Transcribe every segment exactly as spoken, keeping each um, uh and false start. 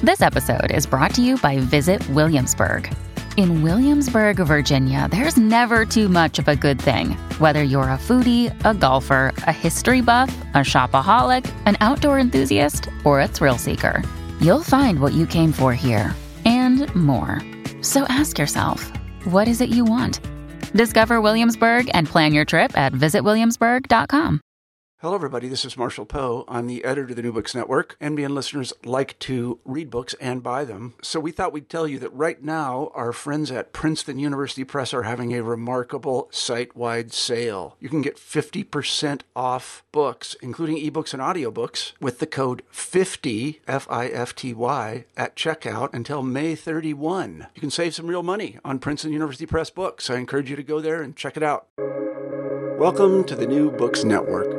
This episode is brought to you by Visit Williamsburg. In Williamsburg, Virginia, there's never too much of a good thing. Whether you're a foodie, a golfer, a history buff, a shopaholic, an outdoor enthusiast, or a thrill seeker, you'll find what you came for here and more. So ask yourself, what is it you want? Discover Williamsburg and plan your trip at visit williamsburg dot com. Hello, everybody. This is Marshall Poe. I'm the editor of the New Books Network. N B N listeners like to read books and buy them. So we thought we'd tell you that right now, our friends at Princeton University Press are having a remarkable site-wide sale. You can get fifty percent off books, including ebooks and audiobooks, with the code fifty, F I F T Y, at checkout until May thirty-first. You can save some real money on Princeton University Press books. I encourage you to go there and check it out. Welcome to the New Books Network.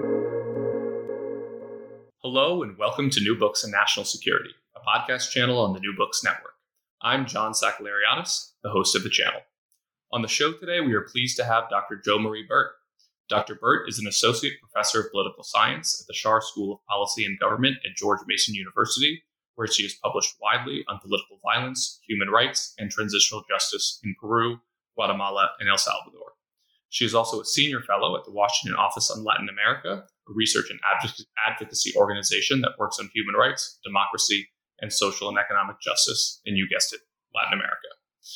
Hello and welcome to New Books and National Security, a podcast channel on the New Books Network. I'm John Sacalariadis, the host of the channel. On the show today, we are pleased to have Doctor Jo Marie Burt. Doctor Burt is an associate professor of political science at the Schar School of Policy and Government at George Mason University, where she has published widely on political violence, human rights, and transitional justice in Peru, Guatemala, and El Salvador. She is also a senior fellow at the Washington Office on Latin America, a research and advocacy organization that works on human rights, democracy, and social and economic justice, and you guessed it, Latin America.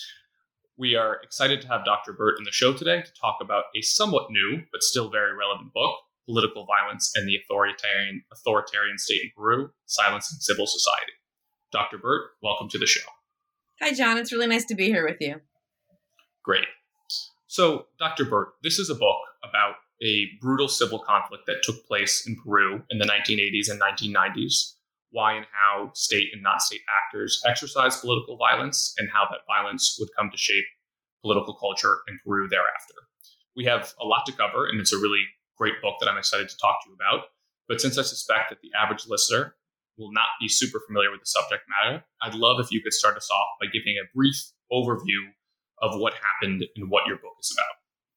We are excited to have Doctor Burt in the show today to talk about a somewhat new, but still very relevant book, Political Violence and the Authoritarian, Authoritarian State in Peru, Silencing Civil Society. Doctor Burt, welcome to the show. Hi, John. It's really nice to be here with you. Great. So, Doctor Burt, this is a book about a brutal civil conflict that took place in Peru in the nineteen eighties and nineteen nineties, why and how state and not state actors exercised political violence, and how that violence would come to shape political culture in Peru thereafter. We have a lot to cover, and it's a really great book that I'm excited to talk to you about. But since I suspect that the average listener will not be super familiar with the subject matter, I'd love if you could start us off by giving a brief overview of what happened and what your book is about.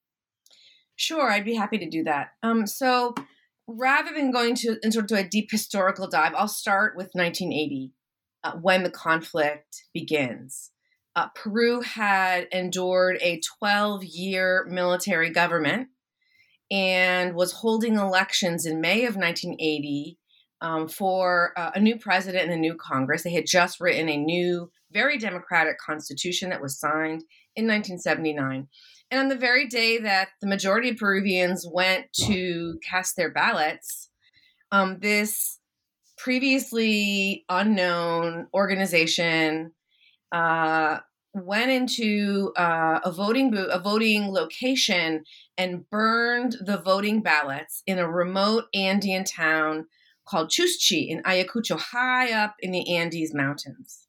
Sure, I'd be happy to do that. Um, so rather than going to into a deep historical dive, I'll start with nineteen eighty, uh, when the conflict begins. Uh, Peru had endured a twelve-year military government and was holding elections in May of nineteen eighty um, for uh, a new president and a new Congress. They had just written a new, very democratic constitution that was signed in nineteen seventy-nine. And on the very day that the majority of Peruvians went to cast their ballots, um, this previously unknown organization uh, went into uh, a voting booth, a voting location, and burned the voting ballots in a remote Andean town called Chuschi in Ayacucho, high up in the Andes Mountains.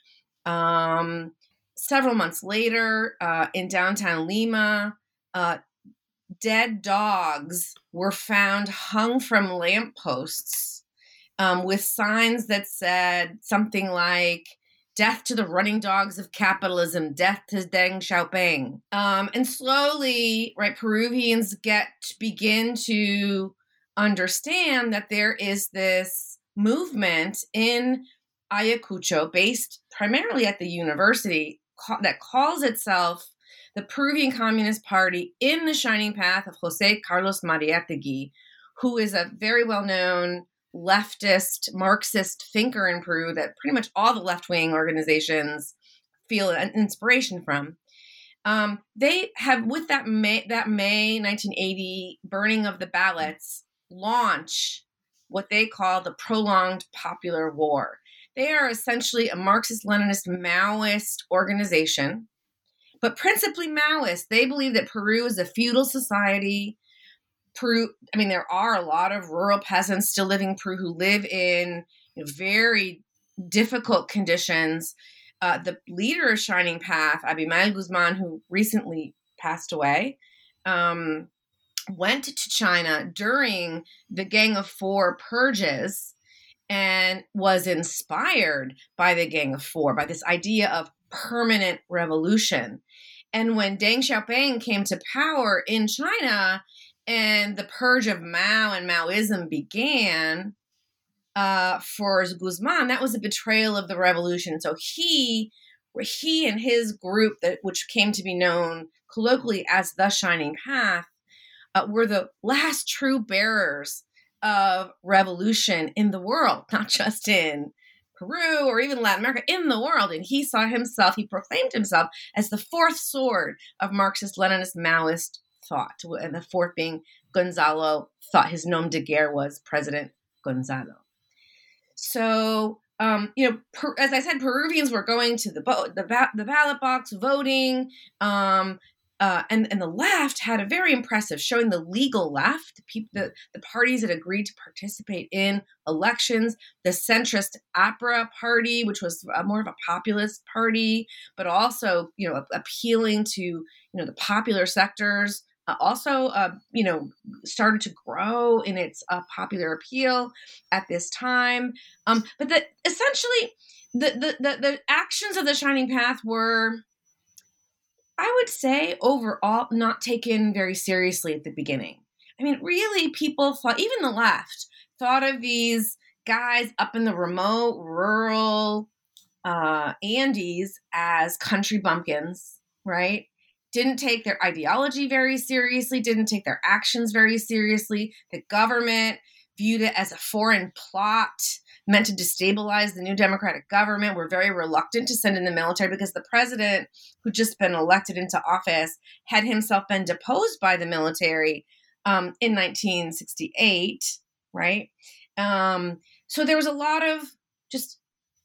Um, Several months later, uh, in downtown Lima, uh, dead dogs were found hung from lampposts um, with signs that said something like, "Death to the running dogs of capitalism, death to Deng Xiaoping." Um, and slowly, right, Peruvians get begin to understand that there is this movement in Ayacucho, based primarily at the university, that calls itself the Peruvian Communist Party, in the shining path of Jose Carlos Mariátegui, who is a very well-known leftist, Marxist thinker in Peru that pretty much all the left-wing organizations feel an inspiration from. Um, they have, with that May, that May nineteen eighty burning of the ballots, launch what they call the Prolonged Popular War. They are essentially a Marxist-Leninist Maoist organization, but principally Maoist. They believe that Peru is a feudal society. Peru, I mean, there are a lot of rural peasants still living in Peru who live in, you know, very difficult conditions. Uh, the leader of Shining Path, Abimael Guzman, who recently passed away, um, went to China during the Gang of Four purges and was inspired by the Gang of Four, by this idea of permanent revolution. And when Deng Xiaoping came to power in China and the purge of Mao and Maoism began, uh, for Guzman, that was a betrayal of the revolution. So he, he and his group, that which came to be known colloquially as the Shining Path, uh, were the last true bearers of revolution in the world, not just in Peru or even Latin America, in the world. And he saw himself, he proclaimed himself as the fourth sword of Marxist, Leninist, Maoist thought. And the fourth being Gonzalo thought. His nom de guerre was President Gonzalo. So, um, you know, per, as I said, Peruvians were going to the bo- the, ba- the ballot box, voting, um, uh, and, and the left had a very impressive showing. The legal left, the, people, the, the parties that agreed to participate in elections, the centrist APRA party, which was a, more of a populist party, but also, you know, appealing to, you know, the popular sectors. Uh, also, uh, you know, started to grow in its uh, popular appeal at this time. Um, but that essentially, the, the the the actions of the Shining Path were, I would say, overall not taken very seriously at the beginning. I mean, really, people thought, even the left, thought of these guys up in the remote, rural uh, Andes as country bumpkins, right? Didn't take their ideology very seriously, didn't take their actions very seriously. The government viewed it as a foreign plot meant to destabilize the new democratic government. Were very reluctant to send in the military because the president, who'd just been elected into office, had himself been deposed by the military um, in nineteen sixty-eight, right? Um, so there was a lot of just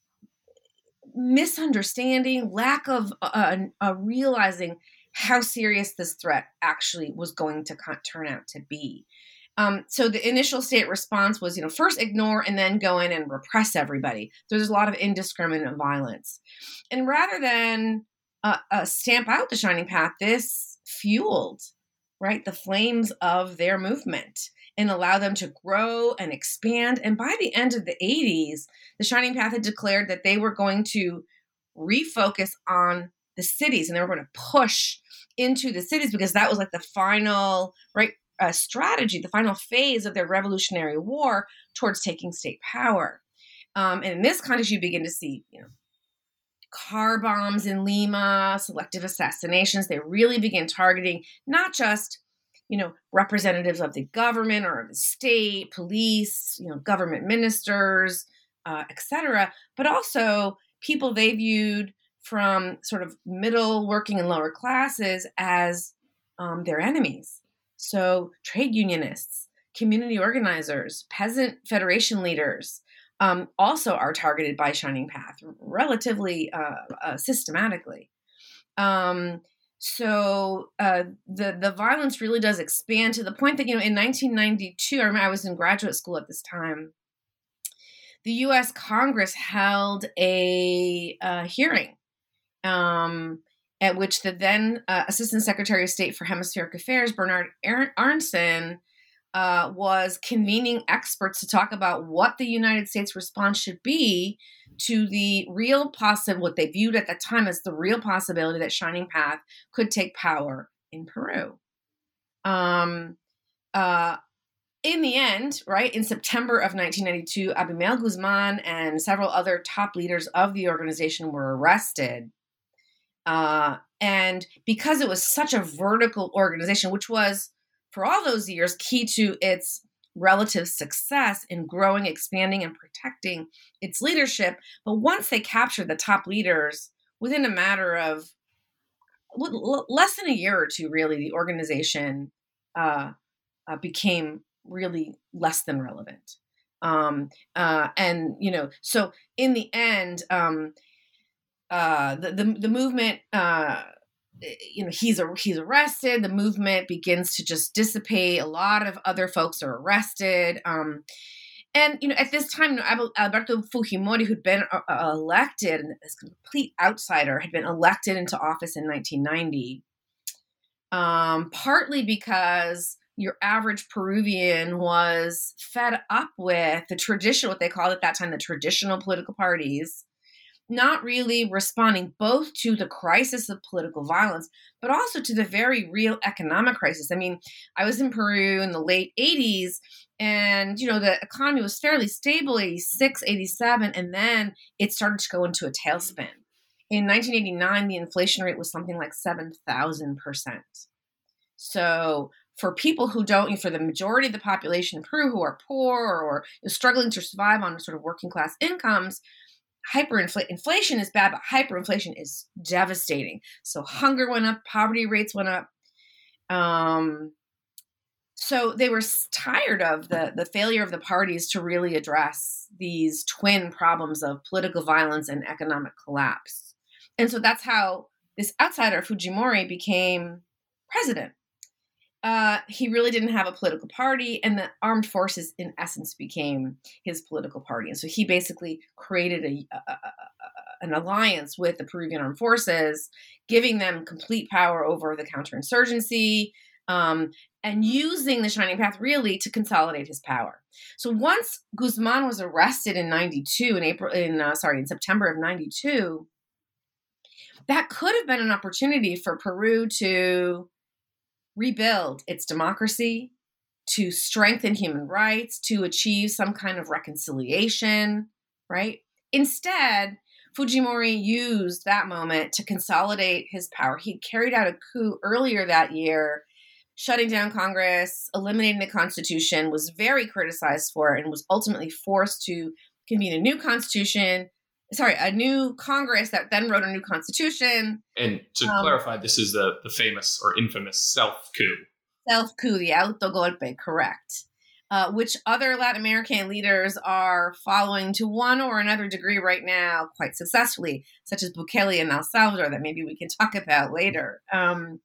misunderstanding, lack of uh, uh, realizing how serious this threat actually was going to turn out to be. Um, so the initial state response was, you know, first ignore and then go in and repress everybody. So there's a lot of indiscriminate violence. And rather than uh, uh, stamp out the Shining Path, this fueled, right, the flames of their movement and allow them to grow and expand. And by the end of the eighties, the Shining Path had declared that they were going to refocus on the cities, and they were going to push into the cities because that was like the final, right, uh, strategy, the final phase of their revolutionary war towards taking state power. Um, and in this context, you begin to see, you know, car bombs in Lima, selective assassinations. They really begin targeting not just, you know, representatives of the government or of the state, police, you know, government ministers, uh, et cetera, but also people they viewed from sort of middle, working, and lower classes as um, their enemies. So trade unionists, community organizers, peasant federation leaders um, also are targeted by Shining Path relatively uh, uh, systematically. Um, so uh, the the violence really does expand to the point that, you know, in nineteen ninety-two, I remember I was in graduate school at this time, the U S Congress held a uh, hearing Um, at which the then uh, Assistant Secretary of State for Hemispheric Affairs, Bernard Aronson, uh, was convening experts to talk about what the United States response should be to the real possible, what they viewed at the time as the real possibility that Shining Path could take power in Peru. Um, uh, in the end, right, in September of nineteen ninety-two, Abimael Guzman and several other top leaders of the organization were arrested. Uh, and because it was such a vertical organization, which was, for all those years, key to its relative success in growing, expanding, and protecting its leadership, but once they captured the top leaders, within a matter of less than a year or two, really, the organization uh, uh, became really less than relevant. Um, uh, and, you know, so in the end, um, Uh, the, the the movement, uh, you know, he's a, he's arrested. The movement begins to just dissipate. A lot of other folks are arrested. Um, and, you know, at this time, Alberto Fujimori, who'd been uh, elected, as a complete outsider, had been elected into office in nineteen ninety, um, partly because your average Peruvian was fed up with the traditional, what they called at that time, the traditional political parties, not really responding both to the crisis of political violence, but also to the very real economic crisis. I mean, I was in Peru in the late eighties, And, you know, the economy was fairly stable, eighty-six, eighty-seven, and then it started to go into a tailspin. In nineteen eighty-nine, the inflation rate was something like seven thousand percent. So for people who don't, for the majority of the population in Peru who are poor or struggling to survive on sort of working class incomes, hyperinflation is bad, but hyperinflation is devastating. So hunger went up, poverty rates went up. Um, so they were tired of the, the failure of the parties to really address these twin problems of political violence and economic collapse. And so that's how this outsider, Fujimori, became president. Uh, he really didn't have a political party, and the armed forces, in essence, became his political party. And so he basically created a, a, a, an alliance with the Peruvian armed forces, giving them complete power over the counterinsurgency, um, and using the Shining Path really to consolidate his power. So once Guzman was arrested in ninety-two, in April, in uh, sorry, in September of ninety-two, that could have been an opportunity for Peru to rebuild its democracy, to strengthen human rights, to achieve some kind of reconciliation, right? Instead, Fujimori used that moment to consolidate his power. He carried out a coup earlier that year, shutting down Congress, eliminating the Constitution, was very criticized for it, and was ultimately forced to convene a new constitution, sorry, a new Congress that then wrote a new constitution. And to um, clarify, this is the, the famous or infamous self-coup. Self-coup, the autogolpe, correct. Uh, which other Latin American leaders are following to one or another degree right now quite successfully, such as Bukele in El Salvador, that maybe we can talk about later. Um,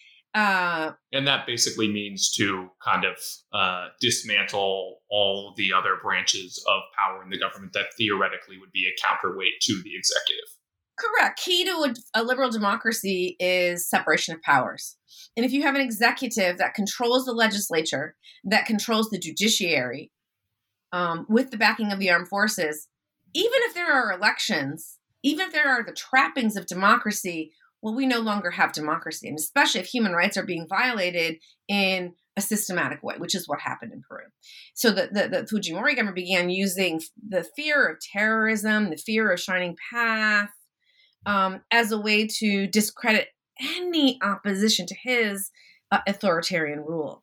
uh, and that basically means to kind of uh, dismantle all the other branches of power in the government that theoretically would be a counterweight to the executive. Correct. Key to a, a liberal democracy is separation of powers. And if you have an executive that controls the legislature, that controls the judiciary, um, with the backing of the armed forces, even if there are elections, even if there are the trappings of democracy, well, we no longer have democracy. And especially if human rights are being violated in a systematic way, which is what happened in Peru. So the, the, the Fujimori government began using the fear of terrorism, the fear of Shining Path, um, as a way to discredit any opposition to his uh, authoritarian rule,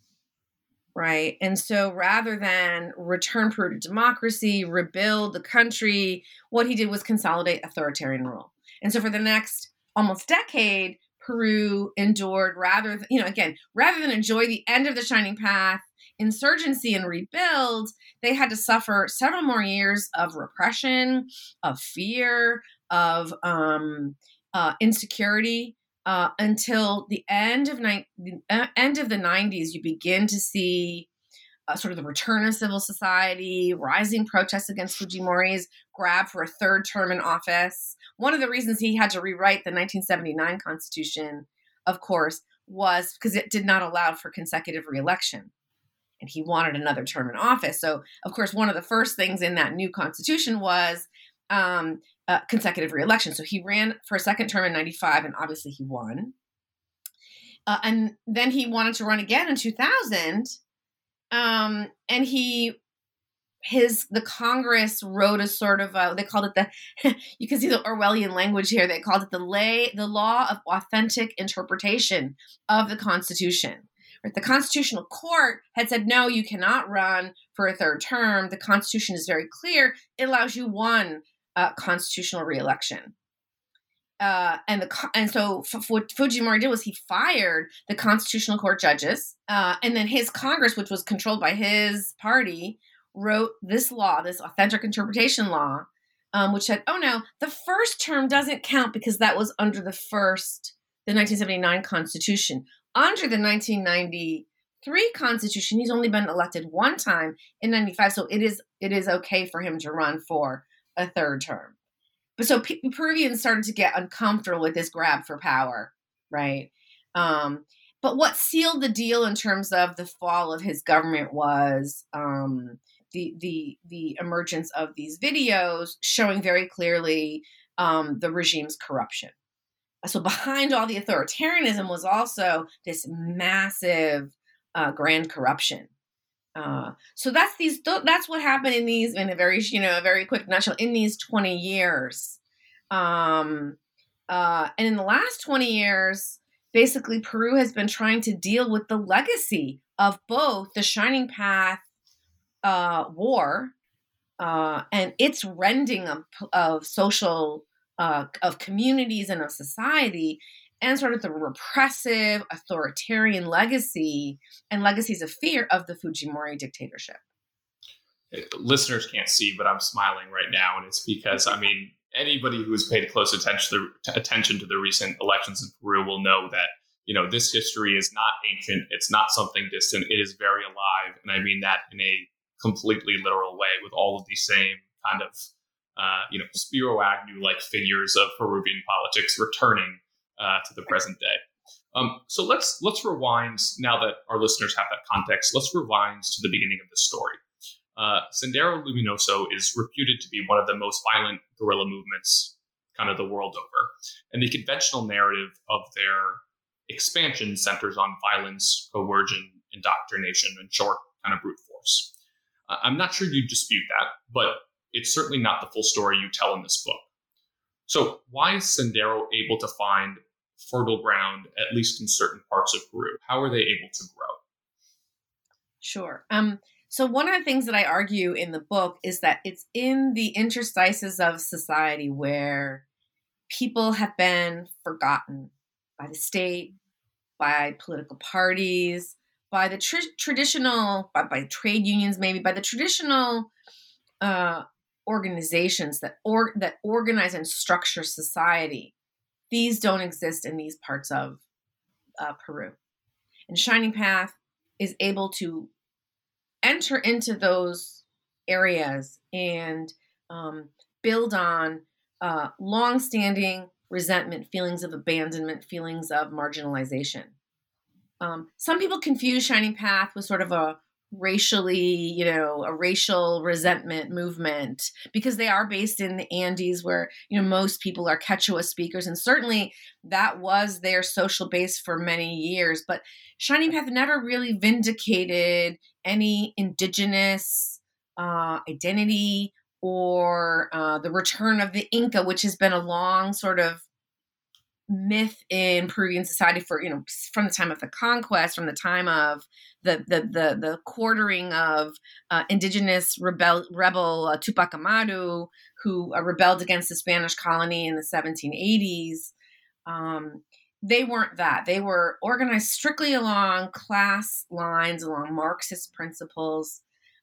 right? And so rather than return Peru to democracy, rebuild the country, what he did was consolidate authoritarian rule. And so for the next almost decade, Peru endured rather than, you know, again, rather than enjoy the end of the Shining Path, insurgency and rebuild, they had to suffer several more years of repression, of fear, of um, uh, insecurity, uh, until the end of ni- uh, end of the nineties. You begin to see uh, sort of the return of civil society, rising protests against Fujimori's grab for a third term in office. One of the reasons he had to rewrite the nineteen seventy-nine Constitution, of course, was because it did not allow for consecutive reelection. And he wanted another term in office. So, of course, one of the first things in that new Constitution was um, uh, consecutive reelection. So he ran for a second term in ninety-five, and obviously he won. Uh, and then he wanted to run again in two thousand. Um, and he, his, the Congress wrote a sort of, a, they called it the, you can see the Orwellian language here. They called it the lay, the law of authentic interpretation of the Constitution. Right? The Constitutional Court had said, no, you cannot run for a third term. The Constitution is very clear. It allows you one uh, constitutional reelection. Uh, and the and so f- what Fujimori did was he fired the Constitutional Court judges, uh, and then his Congress, which was controlled by his party, wrote this law, this authentic interpretation law, um, which said, oh no, the first term doesn't count because that was under the first, the nineteen seventy-nine Constitution. Under the nineteen ninety-three Constitution, he's only been elected one time in ninety-five, so it is it is okay for him to run for a third term. But so P- Peruvians started to get uncomfortable with this grab for power, right? Um, but what sealed the deal in terms of the fall of his government was um, the the the emergence of these videos showing very clearly um, the regime's corruption. So behind all the authoritarianism was also this massive uh, grand corruption. Uh, so that's these. That's what happened in these, in a very, you know, a very quick nutshell, in these twenty years. Um, uh, and in the last twenty years, basically, Peru has been trying to deal with the legacy of both the Shining Path uh, War uh, and its rending of, of social, uh, of communities and of society, and sort of the repressive, authoritarian legacy and legacies of fear of the Fujimori dictatorship. Listeners can't see, but I'm smiling right now, and it's because, I mean, anybody who has paid close attention to, attention to the recent elections in Peru will know that, you know, this history is not ancient. It's not something distant. It is very alive, and I mean that in a completely literal way, with all of these same kind of, uh, you know, Spiro Agnew-like figures of Peruvian politics returning Uh, to the present day. Um, so let's let's rewind, now that our listeners have that context, let's rewind to the beginning of the story. Uh, Sendero Luminoso is reputed to be one of the most violent guerrilla movements kind of the world over. And the conventional narrative of their expansion centers on violence, coercion, indoctrination, and short, kind of brute force. Uh, I'm not sure you dispute that, but it's certainly not the full story you tell in this book. So why is Sendero able to find fertile ground, at least in certain parts of Peru? How are they able to grow? Sure. Um, so one of the things that I argue in the book is that it's in the interstices of society where people have been forgotten by the state, by political parties, by the tr- traditional, by, by trade unions, maybe by the traditional uh, organizations that or that organize and structure society. These don't exist in these parts of uh, Peru. And Shining Path is able to enter into those areas and um, build on uh, longstanding resentment, feelings of abandonment, feelings of marginalization. Um, some people confuse Shining Path with sort of a racially, you know, a racial resentment movement, because they are based in the Andes where, you know, most people are Quechua speakers. And certainly that was their social base for many years. But Shining Path never really vindicated any indigenous uh, identity or uh, the return of the Inca, which has been a long sort of myth in Peruvian society for, you know, from the time of the conquest, from the time of the the the, the quartering of uh, indigenous rebel rebel uh, Tupac Amaru, who uh, rebelled against the Spanish colony in the seventeen eighties. Um, they weren't that. They were organized strictly along class lines, along Marxist principles.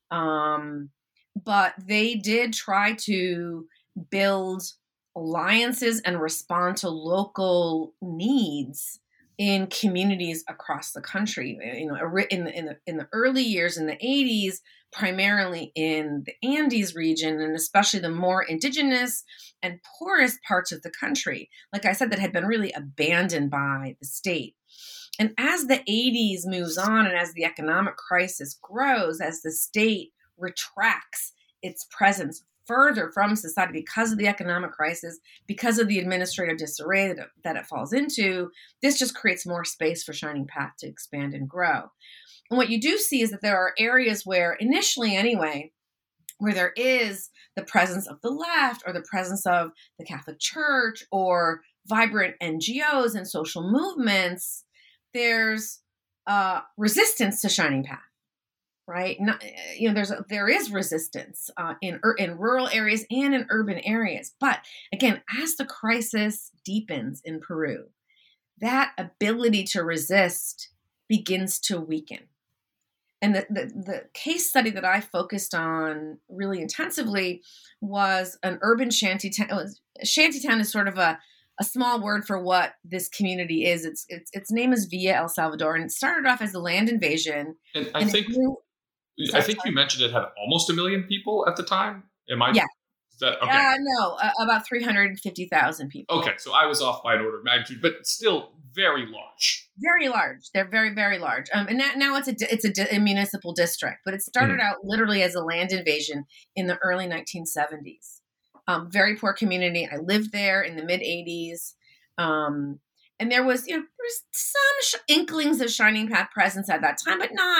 Um, but they did try to build alliances and respond to local needs in communities across the country. You know, in the in the in the early years in the eighties, primarily in the Andes region, and especially the more indigenous and poorest parts of the country, like I said, that had been really abandoned by the state. And as the eighties moves on, and as the economic crisis grows, as the state retracts its presence further from society because of the economic crisis, because of the administrative disarray that it, that it falls into, this just creates more space for Shining Path to expand and grow. And what you do see is that there are areas where, initially anyway, where there is the presence of the left or the presence of the Catholic Church or vibrant N G Os and social movements, there's uh, resistance to Shining Path. Right, Not, you know, there's a, there is resistance uh, in in rural areas and in urban areas. But again, as the crisis deepens in Peru, that ability to resist begins to weaken. And the, the, the case study that I focused on really intensively was an urban shantytown. Shantytown is sort of a a small word for what this community is. Its its its name is Villa El Salvador, and it started off as a land invasion. And I and think. Grew, I think you mentioned it had almost a million people at the time. Am I? Yeah. Is that, okay. Uh, no, uh, about three hundred fifty thousand people. Okay, so I was off by an order of magnitude, but still very large. Very large. They're very, very large. Um, and that, now it's a it's a, di- a municipal district, but it started mm-hmm. out literally as a land invasion in the early nineteen seventies. Um, very poor community. I lived there in the mid eighties. Um, and there was, you know, there was some sh- inklings of Shining Path presence at that time, but not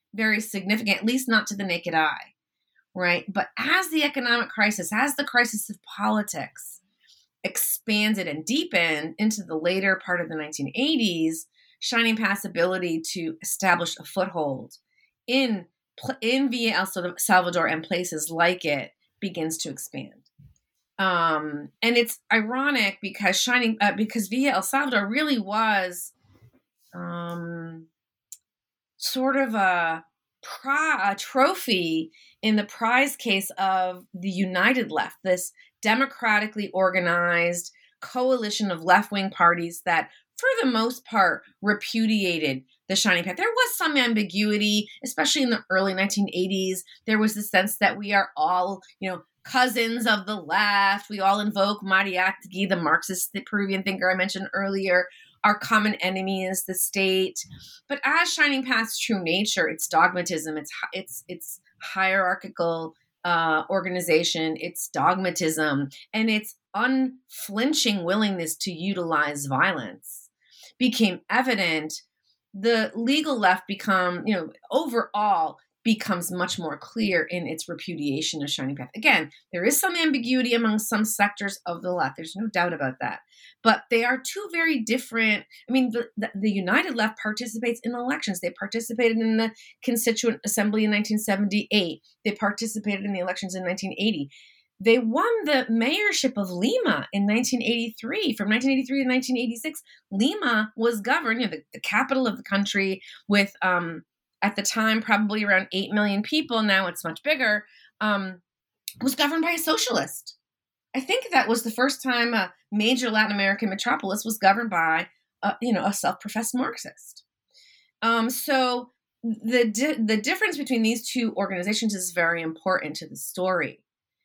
very significant, at least not to the naked eye, right? But as the economic crisis, as the crisis of politics expanded and deepened into the later part of the nineteen eighties, Shining Path's ability to establish a foothold in, in Villa El Salvador and places like it begins to expand. Um, and it's ironic because Shining, uh, because Villa El Salvador really was um, sort of a, pri- a trophy in the prize case of the United Left, this democratically organized coalition of left-wing parties that, for the most part, repudiated the Shining Path. There was some ambiguity, especially in the early nineteen eighties. There was the sense that we are all, you know, cousins of the left. We all invoke Mariátegui, the Marxist, the Peruvian thinker I mentioned earlier. Our common enemy is the state. But as Shining Path's true nature, its dogmatism, its its its hierarchical uh, organization, its dogmatism, and its unflinching willingness to utilize violence became evident. The legal left become, you know, overall becomes much more clear in its repudiation of Shining Path. Again, there is some ambiguity among some sectors of the left. There's no doubt about that. But they are two very different. I mean, the, the, the United Left participates in elections. They participated in the Constituent Assembly in nineteen seventy-eight. They participated in the elections in nineteen eighty. They won the mayorship of Lima in nineteen eighty-three. From nineteen eighty-three to nineteen eighty-six, Lima was governed, you know, the, the capital of the country with, um, at the time, probably around eight million people. Now it's much bigger, um, was governed by a socialist. I think that was the first time a major Latin American metropolis was governed by, a, you know, a self-professed Marxist. Um, so the di- the difference between these two organizations is very important to the story.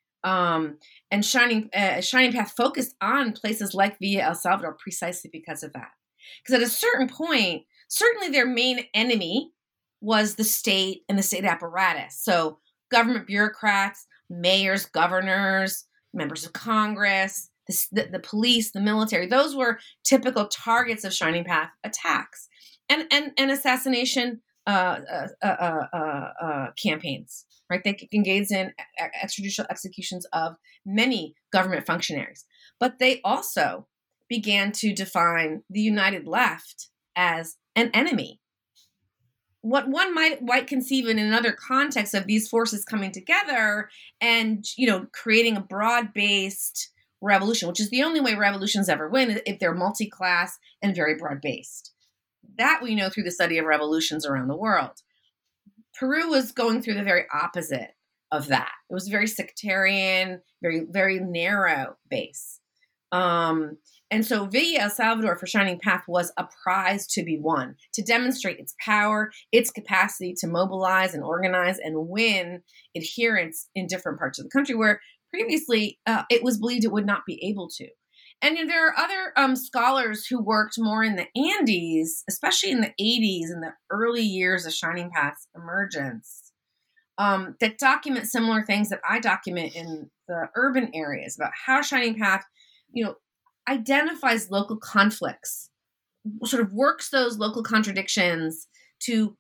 Um, and Shining uh, Shining Path focused on places like Villa El Salvador precisely because of that. Because at a certain point, certainly their main enemy was the state and the state apparatus. So government bureaucrats, mayors, governors, members of Congress, the, the, the police, the military, those were typical targets of Shining Path attacks and, and, and assassination uh, uh, uh, uh, uh, campaigns. Right? They engaged in extrajudicial executions of many government functionaries. But they also began to define the United Left as an enemy. What one might, might conceive in another context of these forces coming together and, you know, creating a broad-based revolution, which is the only way revolutions ever win, if they're multi-class and very broad-based. That we know through the study of revolutions around the world. Peru was going through the very opposite of that. It was very sectarian, very, very narrow base. Um, and so Villa El Salvador for Shining Path was a prize to be won, to demonstrate its power, its capacity to mobilize and organize and win adherents in different parts of the country where previously uh, it was believed it would not be able to. And you know, there are other um, scholars who worked more in the Andes, especially in the eighties, in the early years of Shining Path's emergence, um, that document similar things that I document in the urban areas about how Shining Path, you know, identifies local conflicts, sort of works those local contradictions to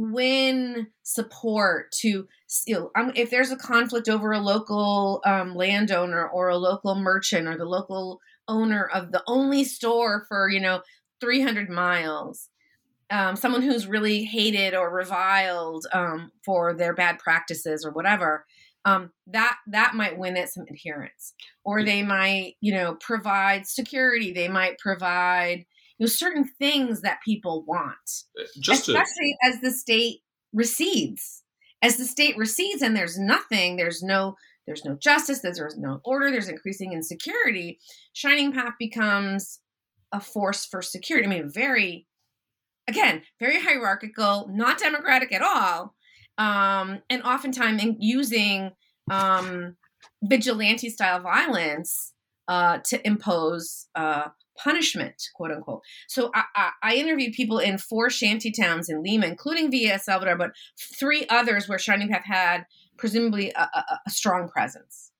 win support, to, you know, um, if there's a conflict over a local um, landowner or a local merchant or the local owner of the only store for, you know, three hundred miles, um, someone who's really hated or reviled um, for their bad practices or whatever, um, that that might win it some adherence. Or they might, you know, provide security. They might provide, you know, certain things that people want, Just especially to- as the state recedes. As the state recedes and there's nothing, there's no There's no justice, there's no order, there's increasing insecurity. Shining Path becomes a force for security. I mean, very, again, very hierarchical, not democratic at all, um, and oftentimes in using um, vigilante-style violence uh, to impose uh, punishment, quote unquote. So I, I, I interviewed people in four shanty towns in Lima, including Villa El Salvador, but three others where Shining Path had presumably a, a, a strong presence.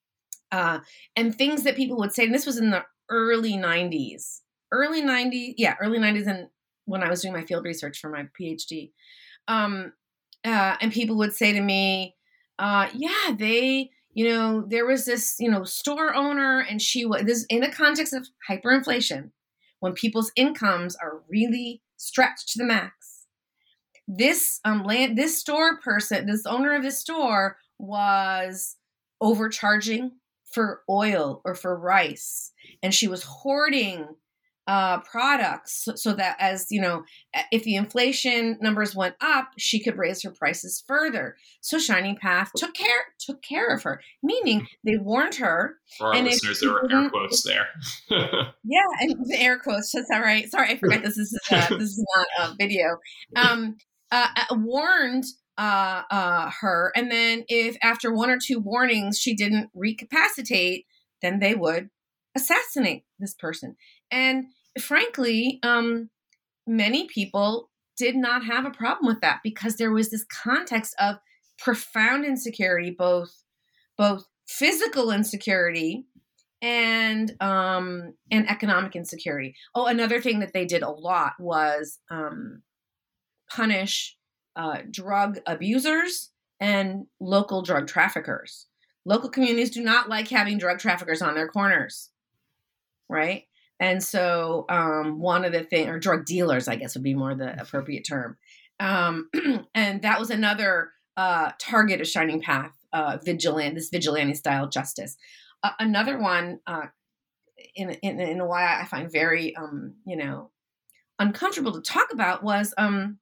Uh, and things that people would say, and this was in the early nineties, early nineties, yeah, early nineties, and when I was doing my field research for my PhD, um, uh, and people would say to me, uh, yeah, they, you know, there was this, you know, store owner, and she was this in the context of hyperinflation, when people's incomes are really stretched to the max. This um land, this store person, this owner of this store was overcharging for oil or for rice, and she was hoarding uh, products so, so that, as you know, if the inflation numbers went up, she could raise her prices further. So Shining Path took care took care of her, meaning they warned her. For our and listeners, there were air quotes there. Yeah, and the air quotes. That's all right. Sorry, I forgot this is uh, this is not a video. Um, uh, warned uh, uh, her, and then if after one or two warnings she didn't recapacitate, then they would assassinate this person. And frankly, um, many people did not have a problem with that, because there was this context of profound insecurity, both both physical insecurity and um, and economic insecurity. Oh, another thing that they did a lot was um, punish uh, drug abusers and local drug traffickers. Local communities do not like having drug traffickers on their corners, right? And so um, one of the things, or drug dealers, I guess would be more the appropriate term. Um, and that was another uh, target of Shining Path, uh, vigilante, this vigilante style justice. Uh, another one, uh, in, in in a way I find very, um, you know, uncomfortable to talk about, was um,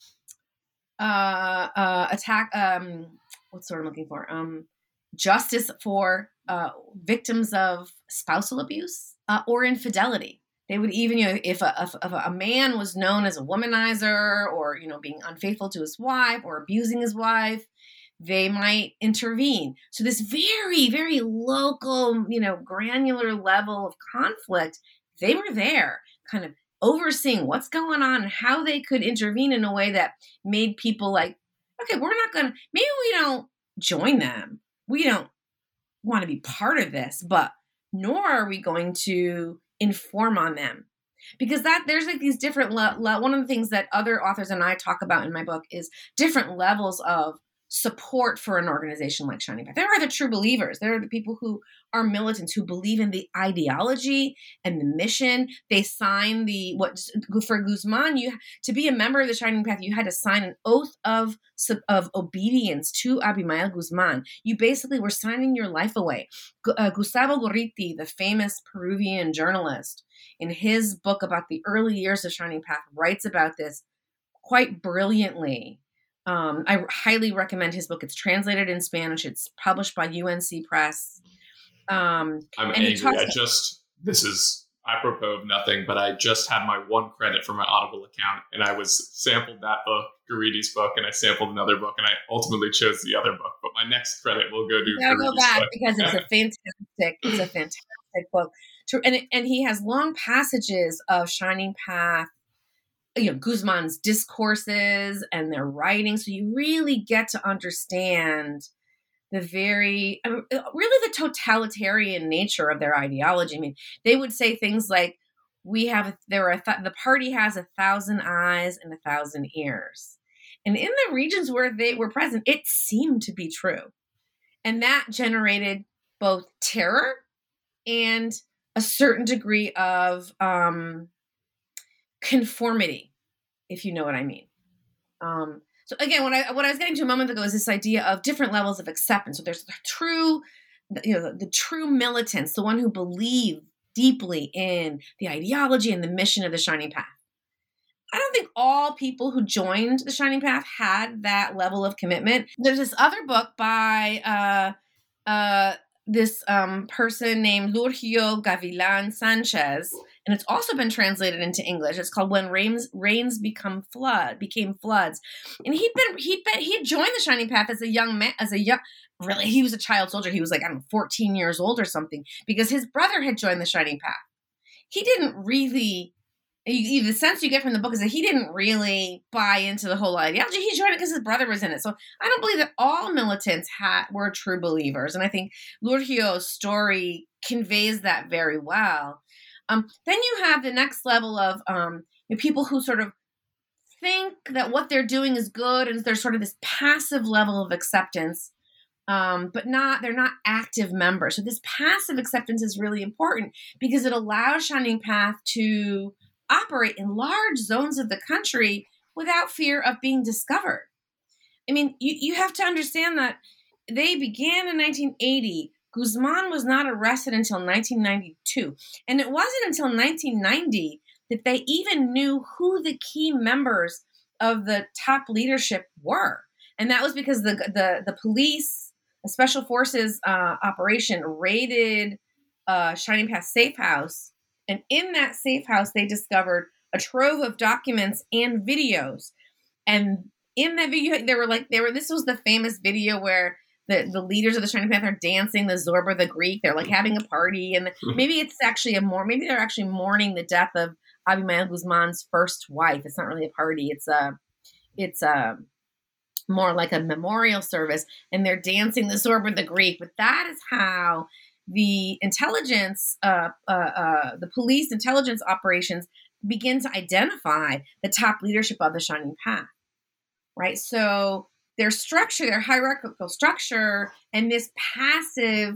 uh, uh, attack. Um, what's the word I'm looking for? Um, justice for uh, victims of spousal abuse uh, or infidelity. They would even, you know, if a, if, if a man was known as a womanizer, or, you know, being unfaithful to his wife or abusing his wife, they might intervene. So this very, very local, you know, granular level of conflict, they were there kind of overseeing what's going on and how they could intervene in a way that made people like, okay, we're not going to, maybe we don't join them. We don't want to be part of this, but nor are we going to inform on them. Because that there's like these different, le- le- one of the things that other authors and I talk about in my book is different levels of support for an organization like Shining Path. There are the true believers. There are the people who are militants, who believe in the ideology and the mission. They sign the, what for Guzman, you to be a member of the Shining Path, you had to sign an oath of, of obedience to Abimael Guzman. You basically were signing your life away. Uh, Gustavo Gorriti, the famous Peruvian journalist, in his book about the early years of Shining Path, writes about this quite brilliantly. Um, I highly recommend his book. It's translated in Spanish. It's published by U N C Press. Um, I'm angry. I just, this is apropos of nothing, but I just had my one credit for my Audible account, and I was sampled that book, Garrity's book, and I sampled another book, and I ultimately chose the other book. But my next credit will go to I'll go back book. because it's a fantastic, it's a fantastic book. And it, and he has long passages of Shining Path, you know, Guzman's discourses and their writing. So you really get to understand the very, uh, really the totalitarian nature of their ideology. I mean, they would say things like, we have, there are, th- the party has a thousand eyes and a thousand ears. And in the regions where they were present, it seemed to be true. And that generated both terror and a certain degree of, um, conformity, if you know what I mean. Um, so again, what I what I was getting to a moment ago is this idea of different levels of acceptance. So there's the true, you know, the, the true militants, the one who believe deeply in the ideology and the mission of the Shining Path. I don't think all people who joined the Shining Path had that level of commitment. There's this other book by uh, uh, this um, person named Lurgio Gavilan Sanchez, and it's also been translated into English. It's called When Rains Rains Become Flood Became Floods. And he'd been he'd been he had joined the Shining Path as a young man, as a young really he was a child soldier. He was like, I don't know, fourteen years old or something, because his brother had joined the Shining Path. He didn't really. You, the sense you get from the book is that he didn't really buy into the whole ideology. He joined it because his brother was in it. So I don't believe that all militants had, were true believers. And I think Lurgio's story conveys that very well. Um, then you have the next level of um, you know, people who sort of think that what they're doing is good, and there's sort of this passive level of acceptance, um, but not they're not active members. So this passive acceptance is really important because it allows Shining Path to operate in large zones of the country without fear of being discovered. I mean, you, you have to understand that they began in nineteen eighty. Guzman was not arrested until nineteen ninety-two. And it wasn't until nineteen ninety that they even knew who the key members of the top leadership were. And that was because the the, the police, the special forces uh, operation raided uh, Shining Path safe house. And in that safe house, they discovered a trove of documents and videos. And in that video, they were like, they were, this was the famous video where the, the leaders of the Shining Path are dancing the Zorba the Greek. They're like having a party. And maybe it's actually a more, maybe they're actually mourning the death of Abimael Guzman's first wife. It's not really a party. It's a, it's a more like a memorial service. And they're dancing the Zorba the Greek. But that is how the intelligence, uh, uh, uh, the police intelligence operations begin to identify the top leadership of the Shining Path, right? So their structure, their hierarchical structure, and this passive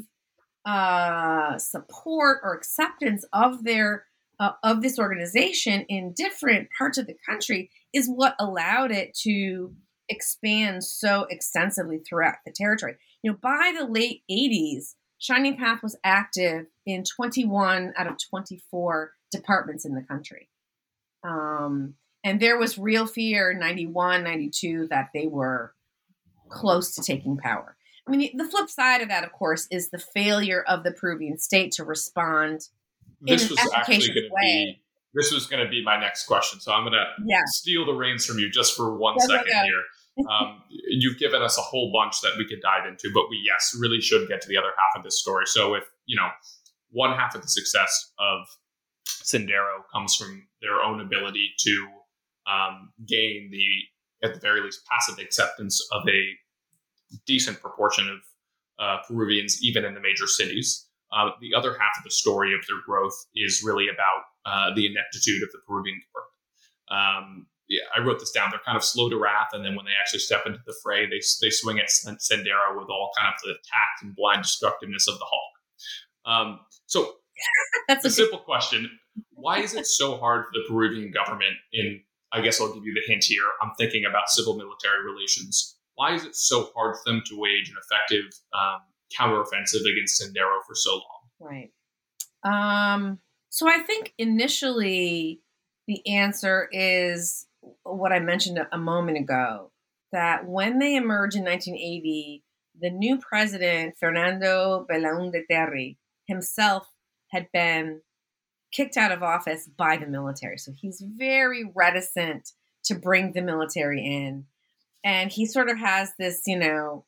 uh, support or acceptance of their uh, of this organization in different parts of the country is what allowed it to expand so extensively throughout the territory. You know, by the late eighties, Shining Path was active in twenty-one out of twenty-four departments in the country. Um, and there was real fear in ninety-one, ninety-two that they were close to taking power. I mean, the flip side of that, of course, is the failure of the Peruvian state to respond this in was an actually efficacious going to way. be this was going to be my next question. So I'm going to Yeah. steal the reins from you just for one Go, go, second go. here. Um, you've given us a whole bunch that we could dive into, but we, yes, really should get to the other half of this story. So if, you know, one half of the success of Sendero comes from their own ability to um, gain the, at the very least, passive acceptance of a decent proportion of uh, Peruvians, even in the major cities. Uh, the other half of the story of their growth is really about uh, the ineptitude of the Peruvian government. Um, yeah, I wrote this down. They're kind of slow to wrath, and then when they actually step into the fray, they they swing at Sendero with all kind of the tact and blind destructiveness of the Hulk. Um, so That's a a simple question. Why is it so hard for the Peruvian government in, I guess I'll give you the hint here, I'm thinking about civil-military relations. Why is it so hard for them to wage an effective um, counteroffensive against Sendero for so long? Right. Um, so I think initially the answer is what I mentioned a, a moment ago, that when they emerged in nineteen eighty, the new president, Fernando Belaúnde Terry, himself had been kicked out of office by the military. So he's very reticent to bring the military in. And he sort of has this, you know,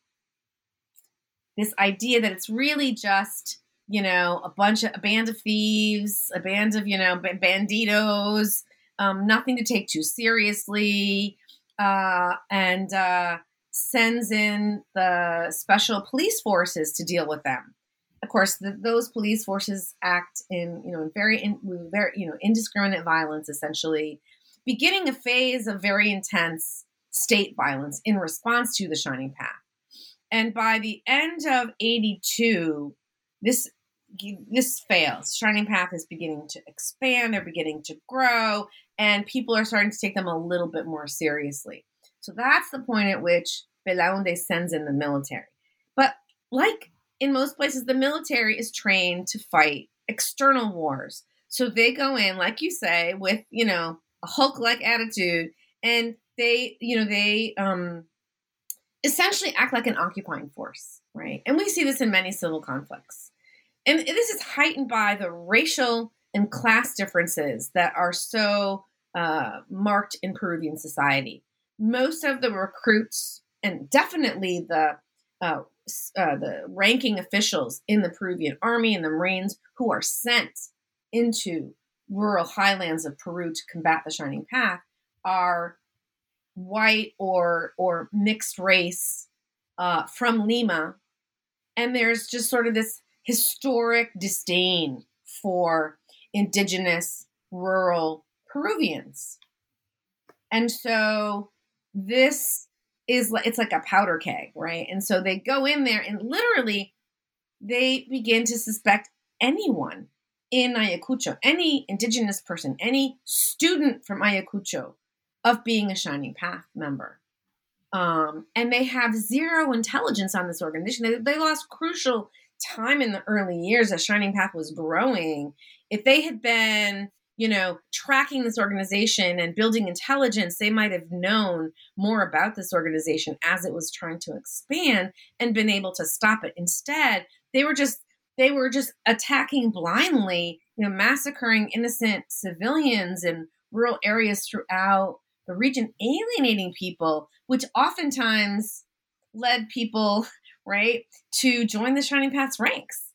this idea that it's really just, you know, a bunch of, a band of thieves, a band of, you know, banditos, um, nothing to take too seriously, uh, and uh, sends in the special police forces to deal with them. Of course, the, those police forces act in, you know, very, in, with very, you know, indiscriminate violence, essentially, beginning a phase of very intense state violence in response to the Shining Path. And by the end of eighty-two, this this fails. Shining Path is beginning to expand, they're beginning to grow, and people are starting to take them a little bit more seriously. So that's the point at which Belaúnde sends in the military. But like in most places, the military is trained to fight external wars. So they go in, like you say, with, you know, a Hulk-like attitude, and they, you know, they um, essentially act like an occupying force, right? And we see this in many civil conflicts. And this is heightened by the racial and class differences that are so uh, marked in Peruvian society. Most of the recruits, and definitely the uh, uh, the ranking officials in the Peruvian army and the Marines who are sent into rural highlands of Peru to combat the Shining Path, are white or or mixed race uh, from Lima. And there's just sort of this historic disdain for indigenous rural Peruvians. And so this is, it's like a powder keg, right? And so they go in there and literally they begin to suspect anyone in Ayacucho, any indigenous person, any student from Ayacucho, of being a Shining Path member. Um, and they have zero intelligence on this organization. They, they lost crucial time in the early years as Shining Path was growing. If they had been, you know, tracking this organization and building intelligence, they might have known more about this organization as it was trying to expand and been able to stop it. Instead, they were just they were just attacking blindly, you know, massacring innocent civilians in rural areas throughout the region, alienating people, which oftentimes led people, right, to join the Shining Path's ranks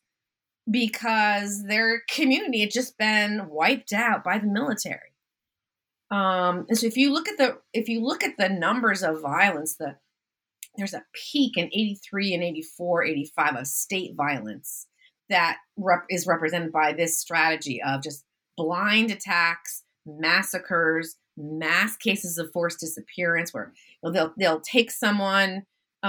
because their community had just been wiped out by the military. Um, and so if you look at the if you look at the numbers of violence, the there's a peak in eighty-three and eighty-four, eighty-five of state violence that rep- is represented by this strategy of just blind attacks, massacres, mass cases of forced disappearance, where they'll they'll take someone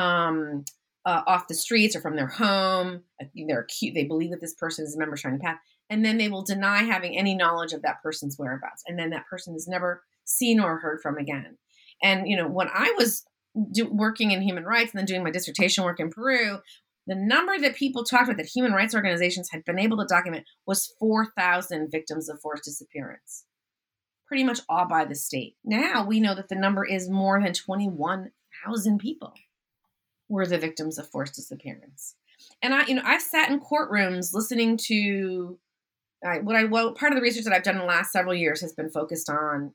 um, uh, off the streets or from their home. They're acute. They believe that this person is a member of Shining Path, and then they will deny having any knowledge of that person's whereabouts, and then that person is never seen or heard from again. And you know, when I was do, working in human rights and then doing my dissertation work in Peru, the number that people talked about that human rights organizations had been able to document was four thousand victims of forced disappearance. Pretty much all by the state. Now we know that the number is more than twenty-one thousand people were the victims of forced disappearance. And I, you know, I've sat in courtrooms listening to uh, what I, well, part of the research that I've done in the last several years has been focused on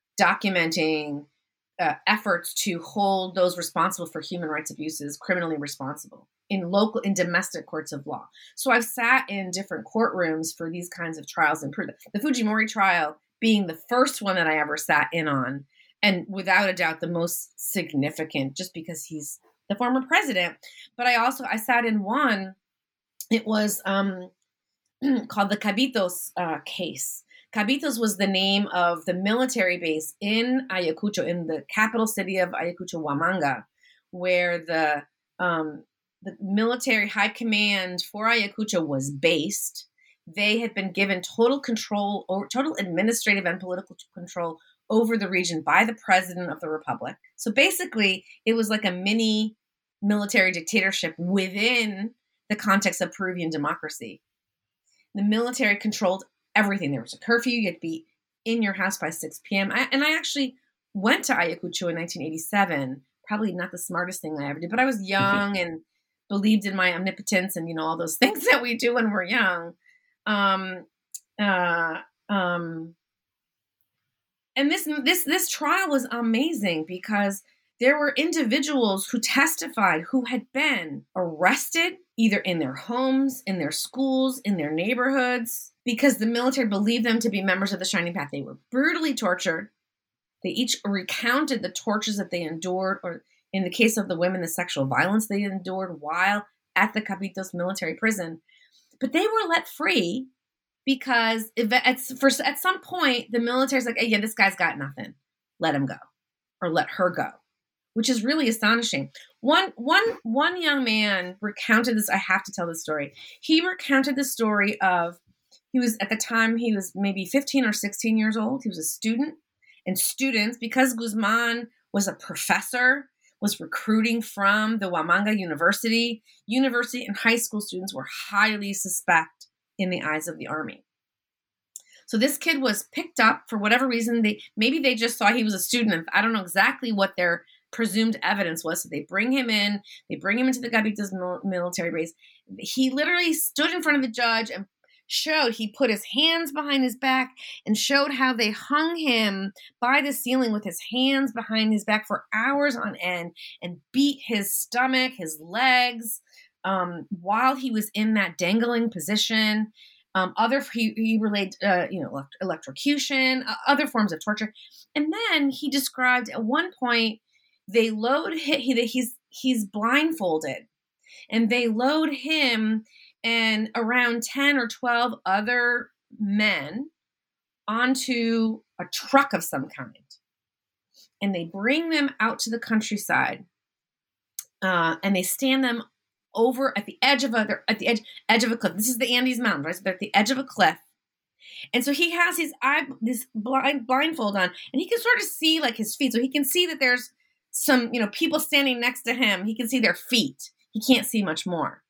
documenting uh, efforts to hold those responsible for human rights abuses criminally responsible in local, in domestic courts of law. So I've sat in different courtrooms for these kinds of trials and Peru. The Fujimori trial being the first one that I ever sat in on, and without a doubt the most significant, just because he's the former president. But I also, I sat in one, it was um, called the Cabitos uh, case. Cabitos was the name of the military base in Ayacucho, in the capital city of Ayacucho, Huamanga, where the, um, the military high command for Ayacucho was based. They had been given total control, or total administrative and political control over the region by the president of the republic. So basically, it was like a mini military dictatorship within the context of Peruvian democracy. The military controlled everything. There was a curfew. You had to be in your house by six p.m. I, and I actually went to Ayacucho in nineteen eighty-seven. Probably not the smartest thing I ever did, but I was young and believed in my omnipotence and, you know, all those things that we do when we're young. Um, uh, um, and this, this, this trial was amazing because there were individuals who testified who had been arrested either in their homes, in their schools, in their neighborhoods, because the military believed them to be members of the Shining Path. They were brutally tortured. They each recounted the tortures that they endured, or in the case of the women, the sexual violence they endured while at the Cabitos military prison. But they were let free because if at, for, at some point, the military's like, hey, yeah, this guy's got nothing. Let him go, or let her go, which is really astonishing. One, one, one young man recounted this. I have to tell this story. He recounted the story of, he was, at the time, he was maybe fifteen or sixteen years old. He was a student. And students, because Guzman was a professor, was recruiting from the Huamanga University. University and high school students were highly suspect in the eyes of the army. So this kid was picked up for whatever reason. They maybe they just saw he was a student. I don't know exactly what their presumed evidence was. So they bring him in. They bring him into the Cabitos military base. He literally stood in front of the judge and showed, he put his hands behind his back and showed how they hung him by the ceiling with his hands behind his back for hours on end and beat his stomach, his legs, um, while he was in that dangling position. Um, other, he, he relayed, uh, you know, elect- electrocution, uh, other forms of torture. And then he described at one point, they load, he, he, he's, he's blindfolded and they load him and around ten or twelve other men onto a truck of some kind. and they bring them out to the countryside, uh, and they stand them over at the edge of a they're at the edge edge of a cliff. This is the Andes Mountains, right? So they're at the edge of a cliff, and so he has his eye this blind blindfold on, and he can sort of see like his feet. So he can see that there's some you know people standing next to him. He can see their feet. He can't see much more,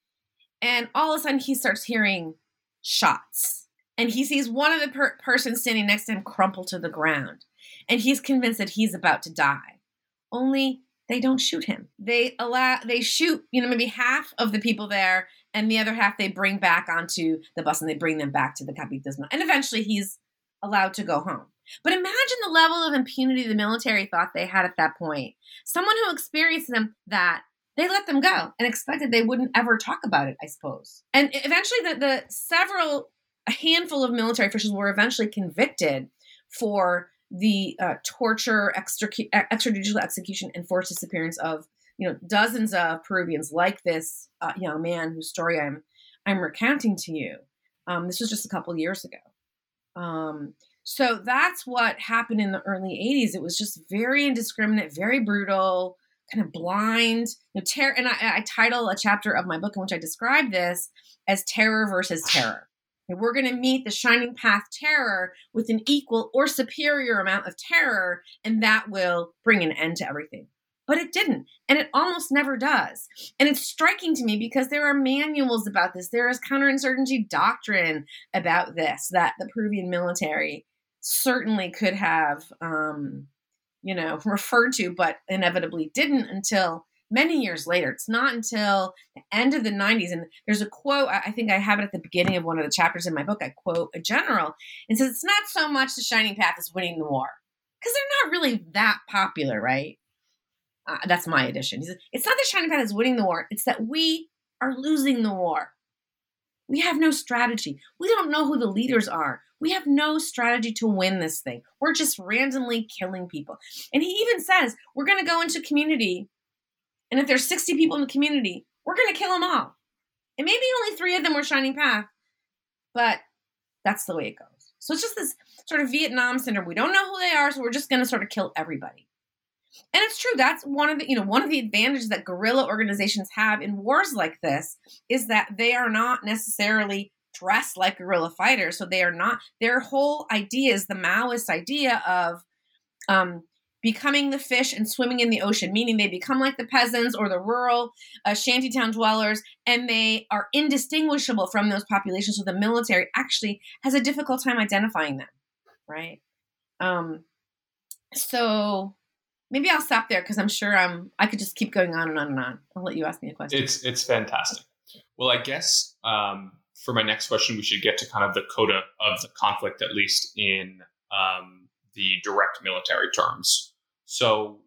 and all of a sudden he starts hearing shots, and he sees one of the per- persons standing next to him crumple to the ground, and he's convinced that he's about to die. Only they don't shoot him. They allow, they shoot, you know, maybe half of the people there, and the other half they bring back onto the bus, and they bring them back to the Capitismo. And eventually he's allowed to go home. But imagine the level of impunity the military thought they had at that point. Someone who experienced them that they let them go and expected they wouldn't ever talk about it, I suppose. And eventually the, the several, a handful of military officials were eventually convicted for the uh, torture, extracu- extrajudicial execution, and forced disappearance of, you know, dozens of Peruvians like this uh, young man whose story I'm I'm recounting to you. Um, this was just a couple years ago. Um, so that's what happened in the early eighties. It was just very indiscriminate, very brutal, kind of blind. You know, terror. And I, I title a chapter of my book in which I describe this as Terror versus Terror. And we're going to meet the Shining Path terror with an equal or superior amount of terror, and that will bring an end to everything. But it didn't, and it almost never does. And it's striking to me because there are manuals about this. There is counterinsurgency doctrine about this that the Peruvian military certainly could have, um, you know, referred to, but inevitably didn't until many years later. It's not until the end of the nineties. And there's a quote, I think I have it at the beginning of one of the chapters in my book. I quote a general and says, it's not so much the Shining Path as winning the war. Because they're not really that popular, right? Uh, that's my edition. He says, it's not the Shining Path as winning the war. It's that we are losing the war. We have no strategy. We don't know who the leaders are. We have no strategy to win this thing. We're just randomly killing people. And he even says, we're going to go into community, and if there's sixty people in the community, we're going to kill them all. And maybe only three of them were Shining Path, but that's the way it goes. So it's just this sort of Vietnam syndrome. We don't know who they are, so we're just going to sort of kill everybody. And it's true. That's one of the, you know, one of the advantages that guerrilla organizations have in wars like this is that they are not necessarily dressed like guerrilla fighters. So they are not, their whole idea is the Maoist idea of, um, becoming the fish and swimming in the ocean, meaning they become like the peasants or the rural uh, shantytown dwellers, and they are indistinguishable from those populations. So the military actually has a difficult time identifying them, right? Um, so maybe I'll stop there because I'm sure I'm, I could just keep going on and on and on. I'll let you ask me a question. It's it's fantastic. Well, I guess um, for my next question, we should get to kind of the coda of the conflict, at least in um, the direct military terms. So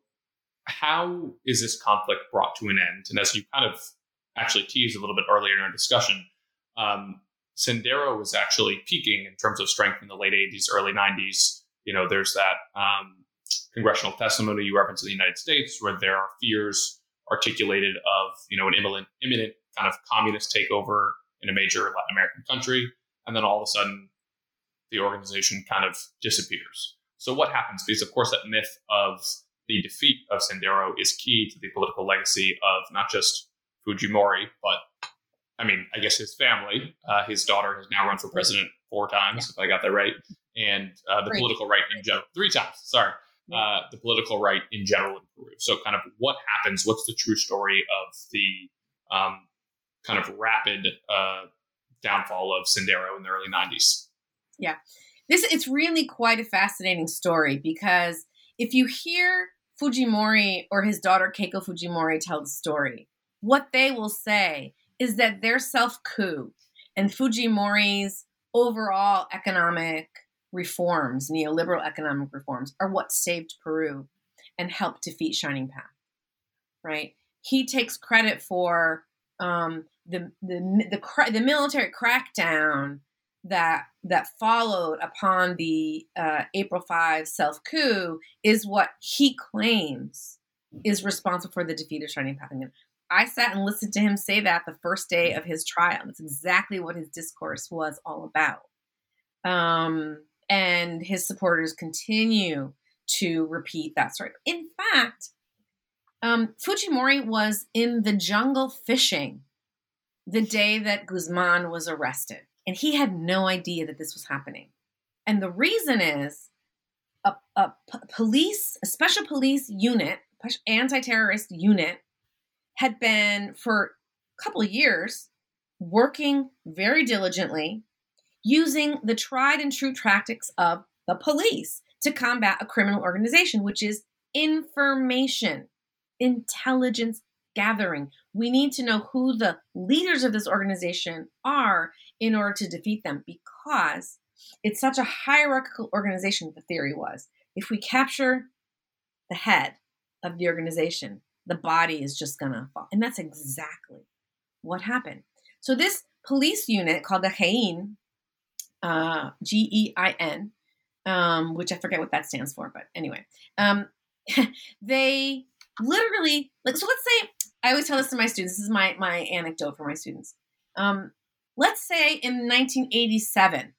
how is this conflict brought to an end? And as you kind of actually teased a little bit earlier in our discussion, um, Sendero was actually peaking in terms of strength in the late eighties, early nineties. You know, there's that um, congressional testimony you referenced in the United States where there are fears articulated of, you know, an imminent, imminent kind of communist takeover in a major Latin American country. And then all of a sudden, the organization kind of disappears. So what happens? Because, of course, that myth of the defeat of Sendero is key to the political legacy of not just Fujimori, but, I mean, I guess his family. Uh, his daughter has now run for president four times, yeah. if I got that right. And uh, the Three. political right in general. Three times, sorry. Yeah. Uh, the political right in general in Peru. So kind of what happens? What's the true story of the um, kind of rapid uh, downfall of Sendero in the early nineties? Yeah. This, it's really quite a fascinating story because if you hear Fujimori or his daughter Keiko Fujimori tell the story, what they will say is that their self-coup and Fujimori's overall economic reforms, neoliberal economic reforms, are what saved Peru and helped defeat Shining Path, right? He takes credit for um, the, the, the, the military crackdown that that followed upon the uh, April fifth self-coup is what he claims is responsible for the defeat of Shining Path. I sat and listened to him say that the first day of his trial. That's exactly what his discourse was all about. Um, and his supporters continue to repeat that story. In fact, um, Fujimori was in the jungle fishing the day that Guzman was arrested, and he had no idea that this was happening. And the reason is a, a p- police, a special police unit, anti-terrorist unit, had been for a couple of years working very diligently, using the tried and true tactics of the police to combat a criminal organization, which is information, intelligence gathering. We need to know who the leaders of this organization are in order to defeat them, because it's such a hierarchical organization, the theory was. If we capture the head of the organization, the body is just going to fall. And that's exactly what happened. So this police unit called the Gein, uh, G E I N, um, which I forget what that stands for, but anyway, um, they literally, like, so let's say, I always tell this to my students, this is my, my anecdote for my students. Um, let's say in nineteen eighty-seven,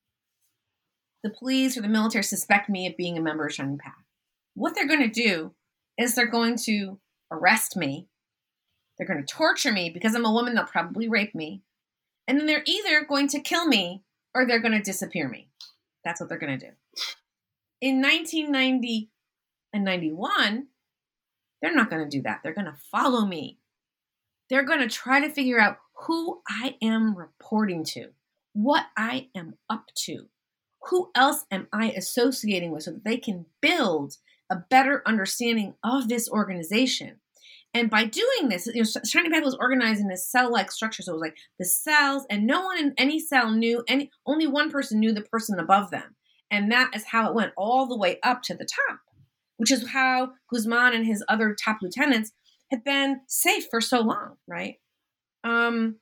the police or the military suspect me of being a member of Shining Path. What they're going to do is they're going to arrest me. They're going to torture me because I'm a woman. They'll probably rape me. And then they're either going to kill me or they're going to disappear me. That's what they're going to do. In nineteen ninety and ninety-one, they're not going to do that. They're going to follow me. They're going to try to figure out who I am reporting to, what I am up to, who else am I associating with, so that they can build a better understanding of this organization. And by doing this, you know, Shining Path was organized in a cell-like structure. So it was like the cells, and no one in any cell knew, any, only one person knew the person above them. And that is how it went all the way up to the top, which is how Guzman and his other top lieutenants had been safe for so long, right? Um,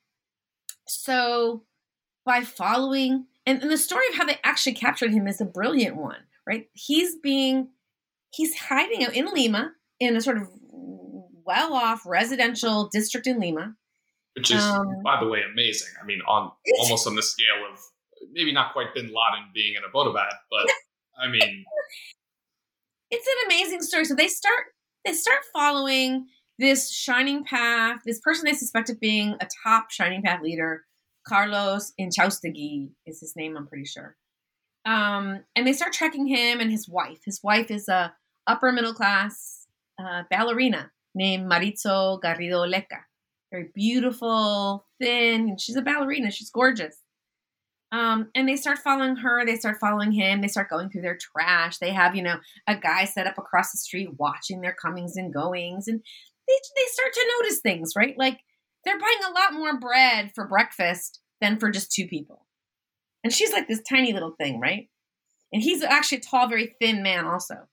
so by following, and, and the story of how they actually captured him is a brilliant one, right? He's being, he's hiding out in Lima in a sort of well-off residential district in Lima. Which is, um, by the way, amazing. I mean, on almost on the scale of, maybe not quite Bin Laden being in Abbottabad, but I mean... It's an amazing story. So they start they start following this Shining Path, this person they suspect of being a top Shining Path leader. Carlos Inchaustegui is his name, I'm pretty sure. Um, and they start tracking him and his wife. His wife is a upper middle class uh, ballerina named Maritzo Garrido Leca. Very beautiful, thin, and she's a ballerina. She's gorgeous. Um, and they start following her. They start following him. They start going through their trash. They have, you know, a guy set up across the street watching their comings and goings. And they they start to notice things, right? Like they're buying a lot more bread for breakfast than for just two people. And she's like this tiny little thing, right? And he's actually a tall, very thin man also.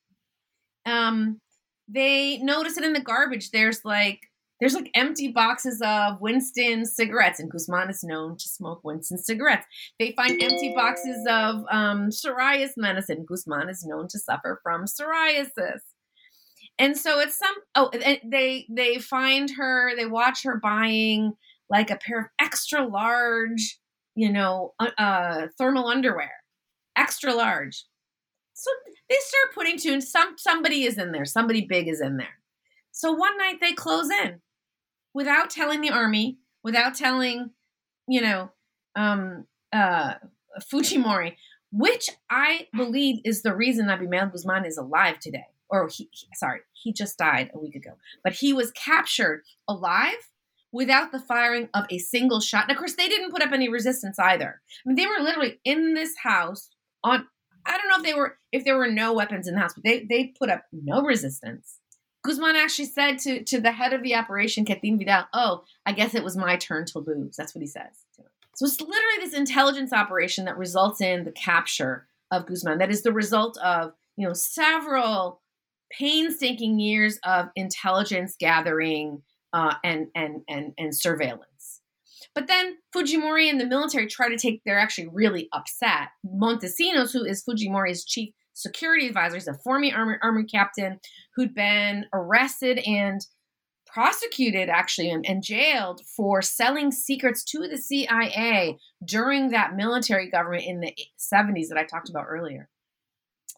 Um, they notice it in the garbage. There's like, There's like empty boxes of Winston cigarettes, and Guzman is known to smoke Winston cigarettes. They find empty boxes of um, psoriasis medicine. Guzman is known to suffer from psoriasis. And so it's some, oh, and they, they find her, they watch her buying like a pair of extra large, you know, uh, thermal underwear, extra large. So they start putting two, and some, somebody is in there. Somebody big is in there. So one night they close in without telling the army, without telling, you know, um, uh, Fujimori, which I believe is the reason Abimael Guzman is alive today. Or, he, he, sorry, he just died a week ago. But he was captured alive without the firing of a single shot. And of course, they didn't put up any resistance either. I mean, they were literally in this house on, I don't know if they were, if there were no weapons in the house, but they, they put up no resistance. Guzman actually said to, to the head of the operation, Quetin Vidal, oh, I guess it was my turn to lose. That's what he says. So it's literally this intelligence operation that results in the capture of Guzman. That is the result of, you know, several painstaking years of intelligence gathering uh, and, and, and, and surveillance. But then Fujimori and the military try to take, they're actually really upset. Montesinos, who is Fujimori's chief security advisor, he's a former army, army captain who'd been arrested and prosecuted actually and, and jailed for selling secrets to the C I A during that military government in the seventies that I talked about earlier.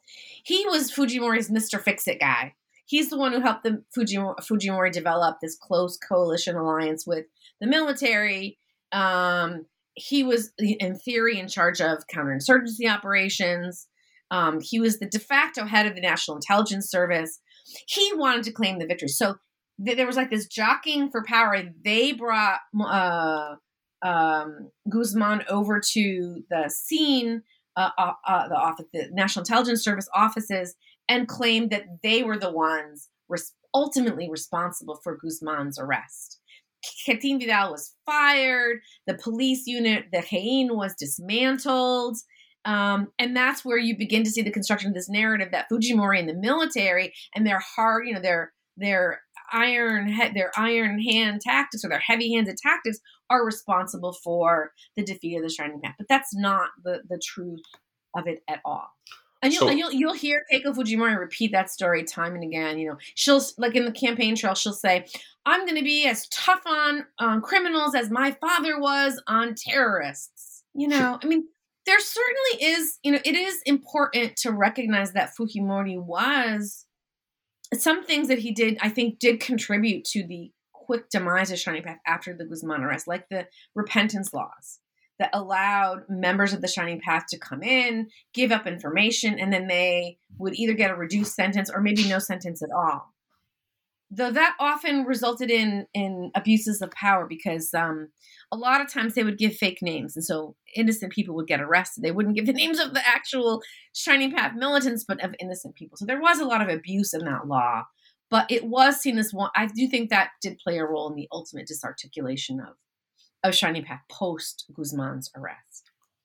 He was Fujimori's Mister Fix-It guy. He's the one who helped the Fujimori, Fujimori develop this close coalition alliance with the military. Um, he was, in theory, in charge of counterinsurgency operations. Um, he was the de facto head of the National Intelligence Service. He wanted to claim the victory. So th- there was like this jockeying for power. They brought uh, um, Guzman over to the scene, uh, uh, uh, the office, the National Intelligence Service offices, and claimed that they were the ones res- ultimately responsible for Guzman's arrest. Quintín Vidal was fired. The police unit, the G I N, was dismantled. Um, and that's where you begin to see the construction of this narrative that Fujimori and the military and their hard, you know, their their iron he- their iron hand tactics or their heavy-handed tactics are responsible for the defeat of the Shining Path. But that's not the the truth of it at all. And you'll, So, and you'll you'll hear Keiko Fujimori repeat that story time and again. You know, she'll, like in the campaign trail, she'll say, "I'm going to be as tough on um, criminals as my father was on terrorists." You know, I mean. There certainly is, you know, it is important to recognize that Fujimori was, some things that he did, I think, did contribute to the quick demise of Shining Path after the Guzman arrest, like the repentance laws that allowed members of the Shining Path to come in, give up information, and then they would either get a reduced sentence or maybe no sentence at all. Though that often resulted in, in abuses of power because um, a lot of times they would give fake names. And so innocent people would get arrested. They wouldn't give the names of the actual Shining Path militants, but of innocent people. So there was a lot of abuse in that law. But it was seen as one, I do think that did play a role in the ultimate disarticulation of, of Shining Path post Guzman's arrest.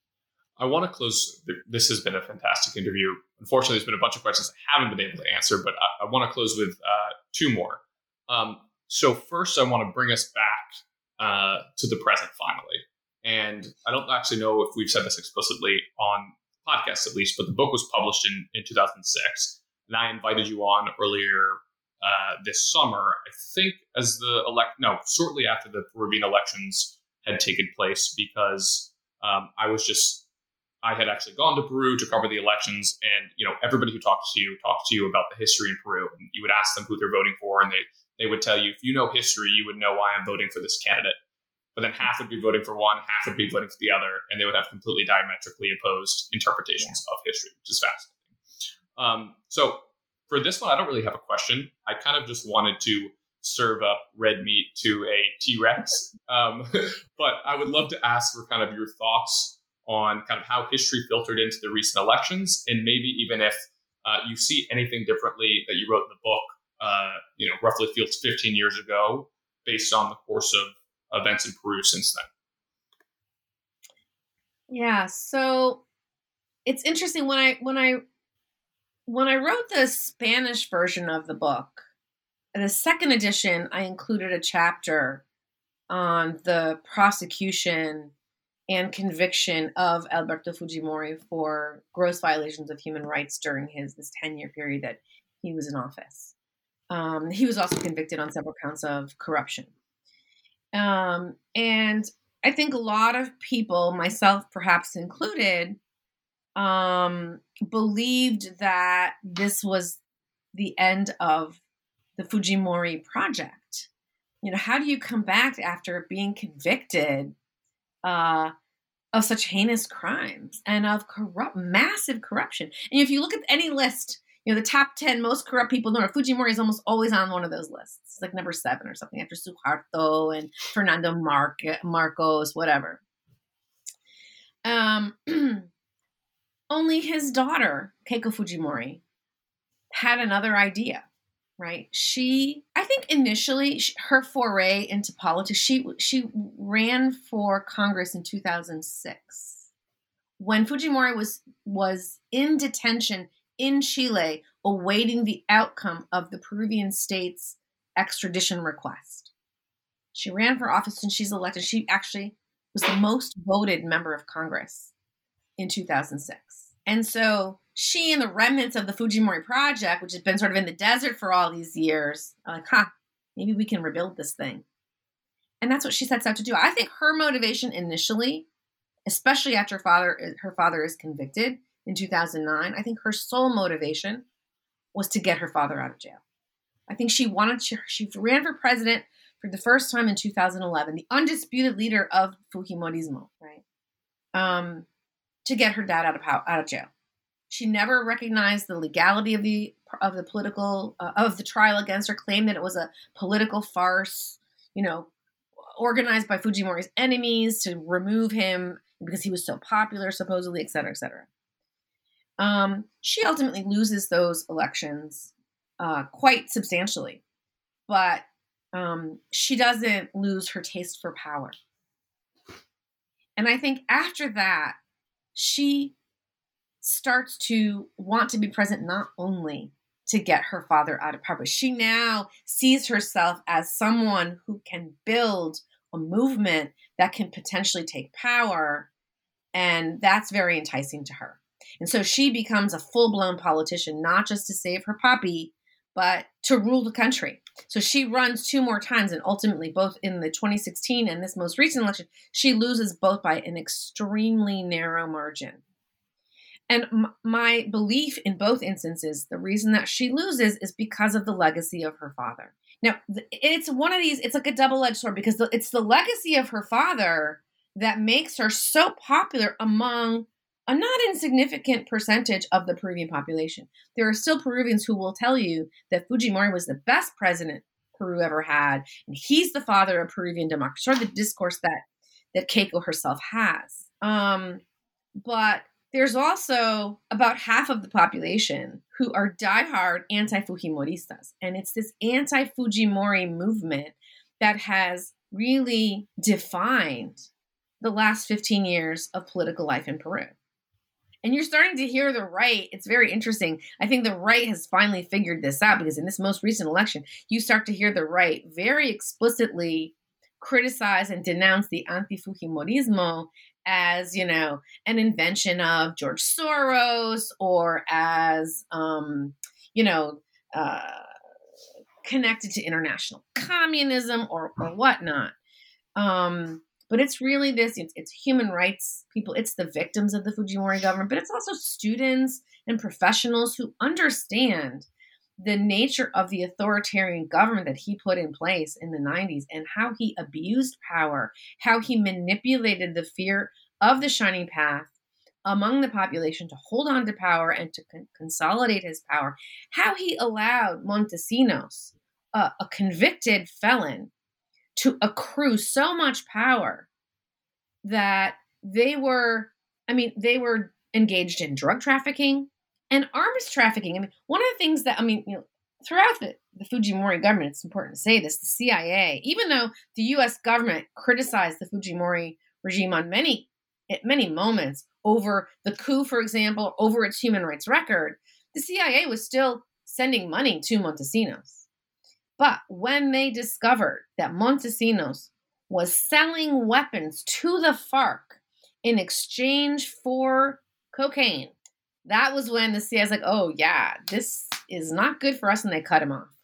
I want to close. This has been a fantastic interview. Unfortunately, there's been a bunch of questions I haven't been able to answer, but I, I want to close with uh, two more. Um, so first, I want to bring us back uh, to the present finally. And I don't actually know if we've said this explicitly on podcasts at least, but the book was published in, in two thousand six. And I invited you on earlier uh, this summer, I think as the elect, no, shortly after the Peruvian elections had taken place, because um, I was just, I had actually gone to Peru to cover the elections, and you know everybody who talks to you talks to you about the history in Peru, and you would ask them who they're voting for, and they they would tell you, if you know history, you would know why I'm voting for this candidate. But then half would be voting for one, half would be voting for the other, and they would have completely diametrically opposed interpretations yeah. of history, which is fascinating. Um, so for this one, I don't really have a question. I kind of just wanted to serve up red meat to a T-Rex, um, but I would love to ask for kind of your thoughts on kind of how history filtered into the recent elections, and maybe even if uh, you see anything differently that you wrote in the book, uh, you know, roughly feels fifteen years ago, based on the course of events in Peru since then. Yeah, so it's interesting when I when I when I wrote the Spanish version of the book, in the second edition, I included a chapter on the prosecution and conviction of Alberto Fujimori for gross violations of human rights during his this ten-year period that he was in office. Um, he was also convicted on several counts of corruption. Um, and I think a lot of people, myself perhaps included, um, believed that this was the end of the Fujimori project. You know, how do you come back after being convicted uh, of such heinous crimes and of corrupt, massive corruption? And if you look at any list, you know, the top ten most corrupt people in the world, Fujimori is almost always on one of those lists. It's like number seven or something, after Suharto and Fernando Mar- Marcos, whatever. Um, only his daughter, Keiko Fujimori, had another idea, right? She, I think initially, she, her foray into politics, she she ran for Congress in two thousand six. When Fujimori was was in detention in Chile, awaiting the outcome of the Peruvian state's extradition request. She ran for office and she's elected. She actually was the most voted member of Congress in two thousand six. And so she and the remnants of the Fujimori project, which has been sort of in the desert for all these years, are like, huh, maybe we can rebuild this thing. And that's what she sets out to do. I think her motivation initially, especially after her father, her father is convicted, in two thousand nine, I think her sole motivation was to get her father out of jail. I think she wanted to, she ran for president for the first time in two thousand eleven, the undisputed leader of Fujimorismo, right? Um, to get her dad out of out of jail. She never recognized the legality of the of the political uh, of the trial against her, claimed that it was a political farce, you know, organized by Fujimori's enemies to remove him because he was so popular, supposedly, et cetera, et cetera. Um, she ultimately loses those elections uh, quite substantially, but um, she doesn't lose her taste for power. And I think after that, she starts to want to be present not only to get her father out of power, but she now sees herself as someone who can build a movement that can potentially take power. And that's very enticing to her. And so she becomes a full-blown politician, not just to save her puppy, but to rule the country. So she runs two more times, and ultimately, both in the twenty sixteen and this most recent election, she loses both by an extremely narrow margin. And m- my belief in both instances, the reason that she loses is because of the legacy of her father. Now, th- it's one of these, it's like a double-edged sword, because the, it's the legacy of her father that makes her so popular among a not insignificant percentage of the Peruvian population. There are still Peruvians who will tell you that Fujimori was the best president Peru ever had, and he's the father of Peruvian democracy, sort of the discourse that, that Keiko herself has. Um, but there's also about half of the population who are diehard anti-Fujimoristas, and it's this anti-Fujimori movement that has really defined the last fifteen years of political life in Peru. And you're starting to hear the right. It's very interesting. I think the right has finally figured this out, because in this most recent election, you start to hear the right very explicitly criticize and denounce the anti-Fujimorismo as, you know, an invention of George Soros, or as, um, you know, uh, connected to international communism or, or whatnot. Um, But it's really this, it's, it's human rights people, it's the victims of the Fujimori government, but it's also students and professionals who understand the nature of the authoritarian government that he put in place in the nineties, and how he abused power, how he manipulated the fear of the shining path among the population to hold on to power and to con- consolidate his power, how he allowed Montesinos, uh, a convicted felon, to accrue so much power that they were, I mean, they were engaged in drug trafficking and arms trafficking. I mean, one of the things that, I mean, you know, throughout the, the Fujimori government, it's important to say this, the C I A, even though the U S government criticized the Fujimori regime on many, at many moments over the coup, for example, over its human rights record, the C I A was still sending money to Montesinos. But when they discovered that Montesinos was selling weapons to the FARC in exchange for cocaine, that was when the C I A was like, oh yeah, this is not good for us, and they cut him off.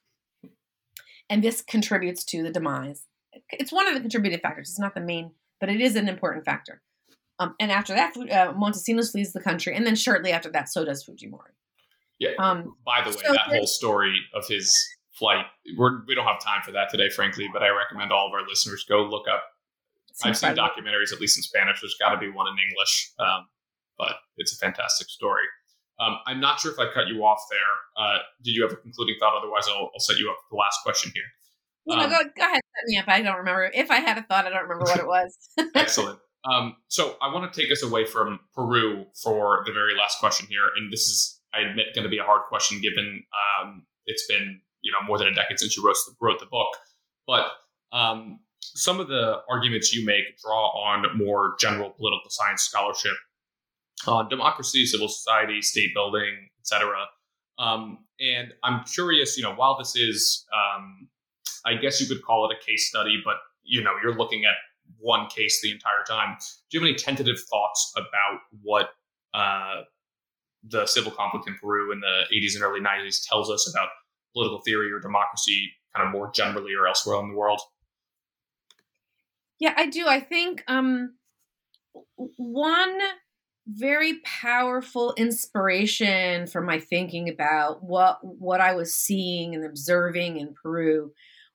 And this contributes to the demise. It's one of the contributing factors. It's not the main, but it is an important factor. Um, and after that, uh, Montesinos flees the country, and then shortly after that, so does Fujimori. Yeah. Um, By the way, so that whole story of his flight, we're, we don't have time for that today, frankly, but I recommend all of our listeners go look up. I've seen documentaries, at least in Spanish. There's got to be one in English, um, but it's a fantastic story. Um, I'm not sure if I cut you off there. Uh, did you have a concluding thought? Otherwise, I'll, I'll set you up for the last question here. You know, um, go, go ahead, set me up. I don't remember. If I had a thought, I don't remember what it was. Excellent. Um, so I want to take us away from Peru for the very last question here. And this is, I admit, going to be a hard question given um, it's been, you know, more than a decade since you wrote the, wrote the book. But um, some of the arguments you make draw on more general political science scholarship on democracy, civil society, state building, et cetera. Um, and I'm curious, you know, while this is, um, I guess you could call it a case study, but, you know, you're looking at one case the entire time. Do you have any tentative thoughts about what uh, the civil conflict in Peru in the eighties and early nineties tells us about political theory or democracy kind of more generally or elsewhere in the world? Yeah, I do. I think um, one very powerful inspiration for my thinking about what what I was seeing and observing in Peru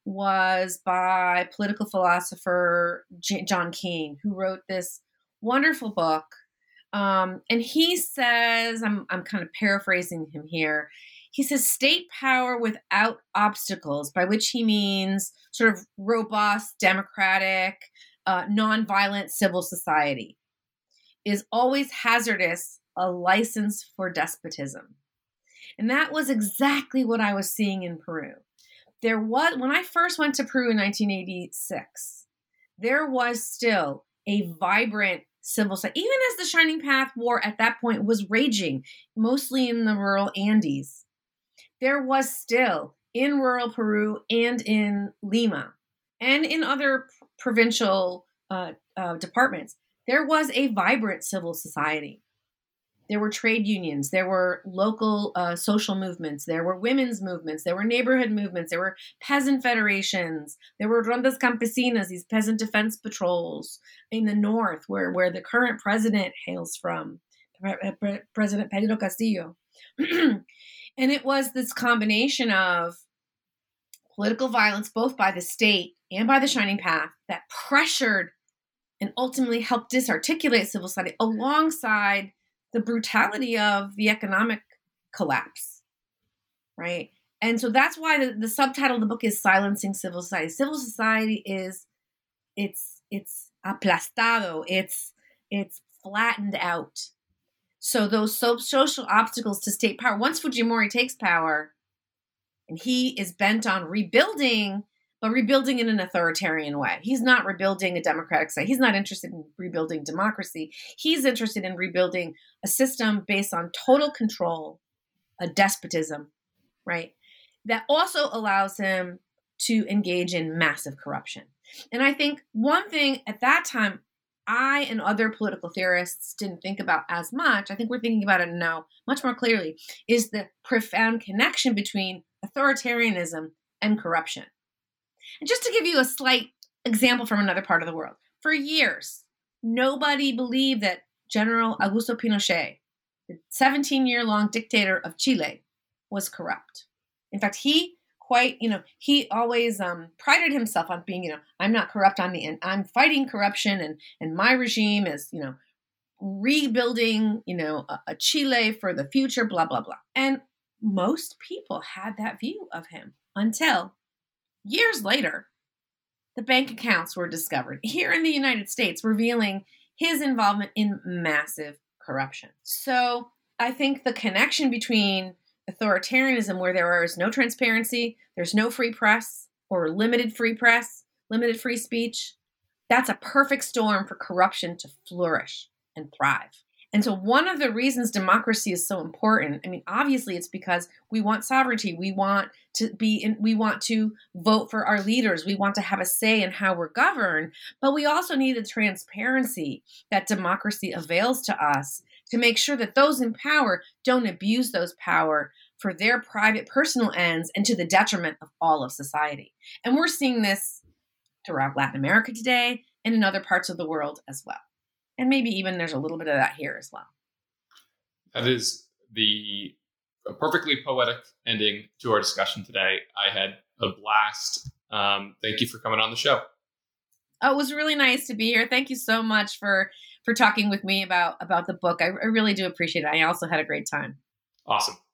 was by political philosopher J- John Keane, who wrote this wonderful book. Um, and he says, I'm, I'm kind of paraphrasing him here. He says, state power without obstacles, by which he means sort of robust, democratic, uh, nonviolent civil society, is always hazardous, a license for despotism. And that was exactly what I was seeing in Peru. There was, when I first went to Peru in nineteen eighty-six, there was still a vibrant civil society, even as the Shining Path War at that point was raging, mostly in the rural Andes. There was still in rural Peru and in Lima and in other provincial uh, uh, departments, there was a vibrant civil society. There were trade unions, there were local uh, social movements, there were women's movements, there were neighborhood movements, there were peasant federations, there were rondas campesinas, these peasant defense patrols in the north, where, where the current president hails from, Pre- President Pedro Castillo. And it was this combination of political violence, both by the state and by the Shining Path, that pressured and ultimately helped disarticulate civil society alongside the brutality of the economic collapse, right? And so that's why the, the subtitle of the book is Silencing Civil Society. Civil society is, it's it's aplastado, it's it's flattened out. So those so, social obstacles to state power, once Fujimori takes power, and he is bent on rebuilding, but rebuilding in an authoritarian way. He's not rebuilding a democratic state. He's not interested in rebuilding democracy. He's interested in rebuilding a system based on total control, a despotism, right? That also allows him to engage in massive corruption. And I think one thing at that time, I and other political theorists didn't think about as much, I think we're thinking about it now much more clearly, is the profound connection between authoritarianism and corruption. And just to give you a slight example from another part of the world, for years, nobody believed that General Augusto Pinochet, the seventeen-year-long dictator of Chile, was corrupt. In fact, he quite, you know, he always um, prided himself on being, you know, I'm not corrupt, I'm the, and I'm fighting corruption, and and my regime is, you know, rebuilding, you know, a, a Chile for the future, blah, blah, blah. And most people had that view of him until years later, the bank accounts were discovered here in the United States, revealing his involvement in massive corruption. So I think the connection between authoritarianism, where there is no transparency, there's no free press or limited free press, limited free speech, that's a perfect storm for corruption to flourish and thrive. And so one of the reasons democracy is so important, I mean, obviously it's because we want sovereignty. We want to be in, we want to vote for our leaders. We want to have a say in how we're governed, but we also need the transparency that democracy avails to us to make sure that those in power don't abuse those power for their private personal ends and to the detriment of all of society. And we're seeing this throughout Latin America today and in other parts of the world as well. And maybe even there's a little bit of that here as well. That is the a perfectly poetic ending to our discussion today. I had a blast. Um, thank you for coming on the show. Oh, it was really nice to be here. Thank you so much for for talking with me about, about the book. I, I really do appreciate it. I also had a great time. Awesome.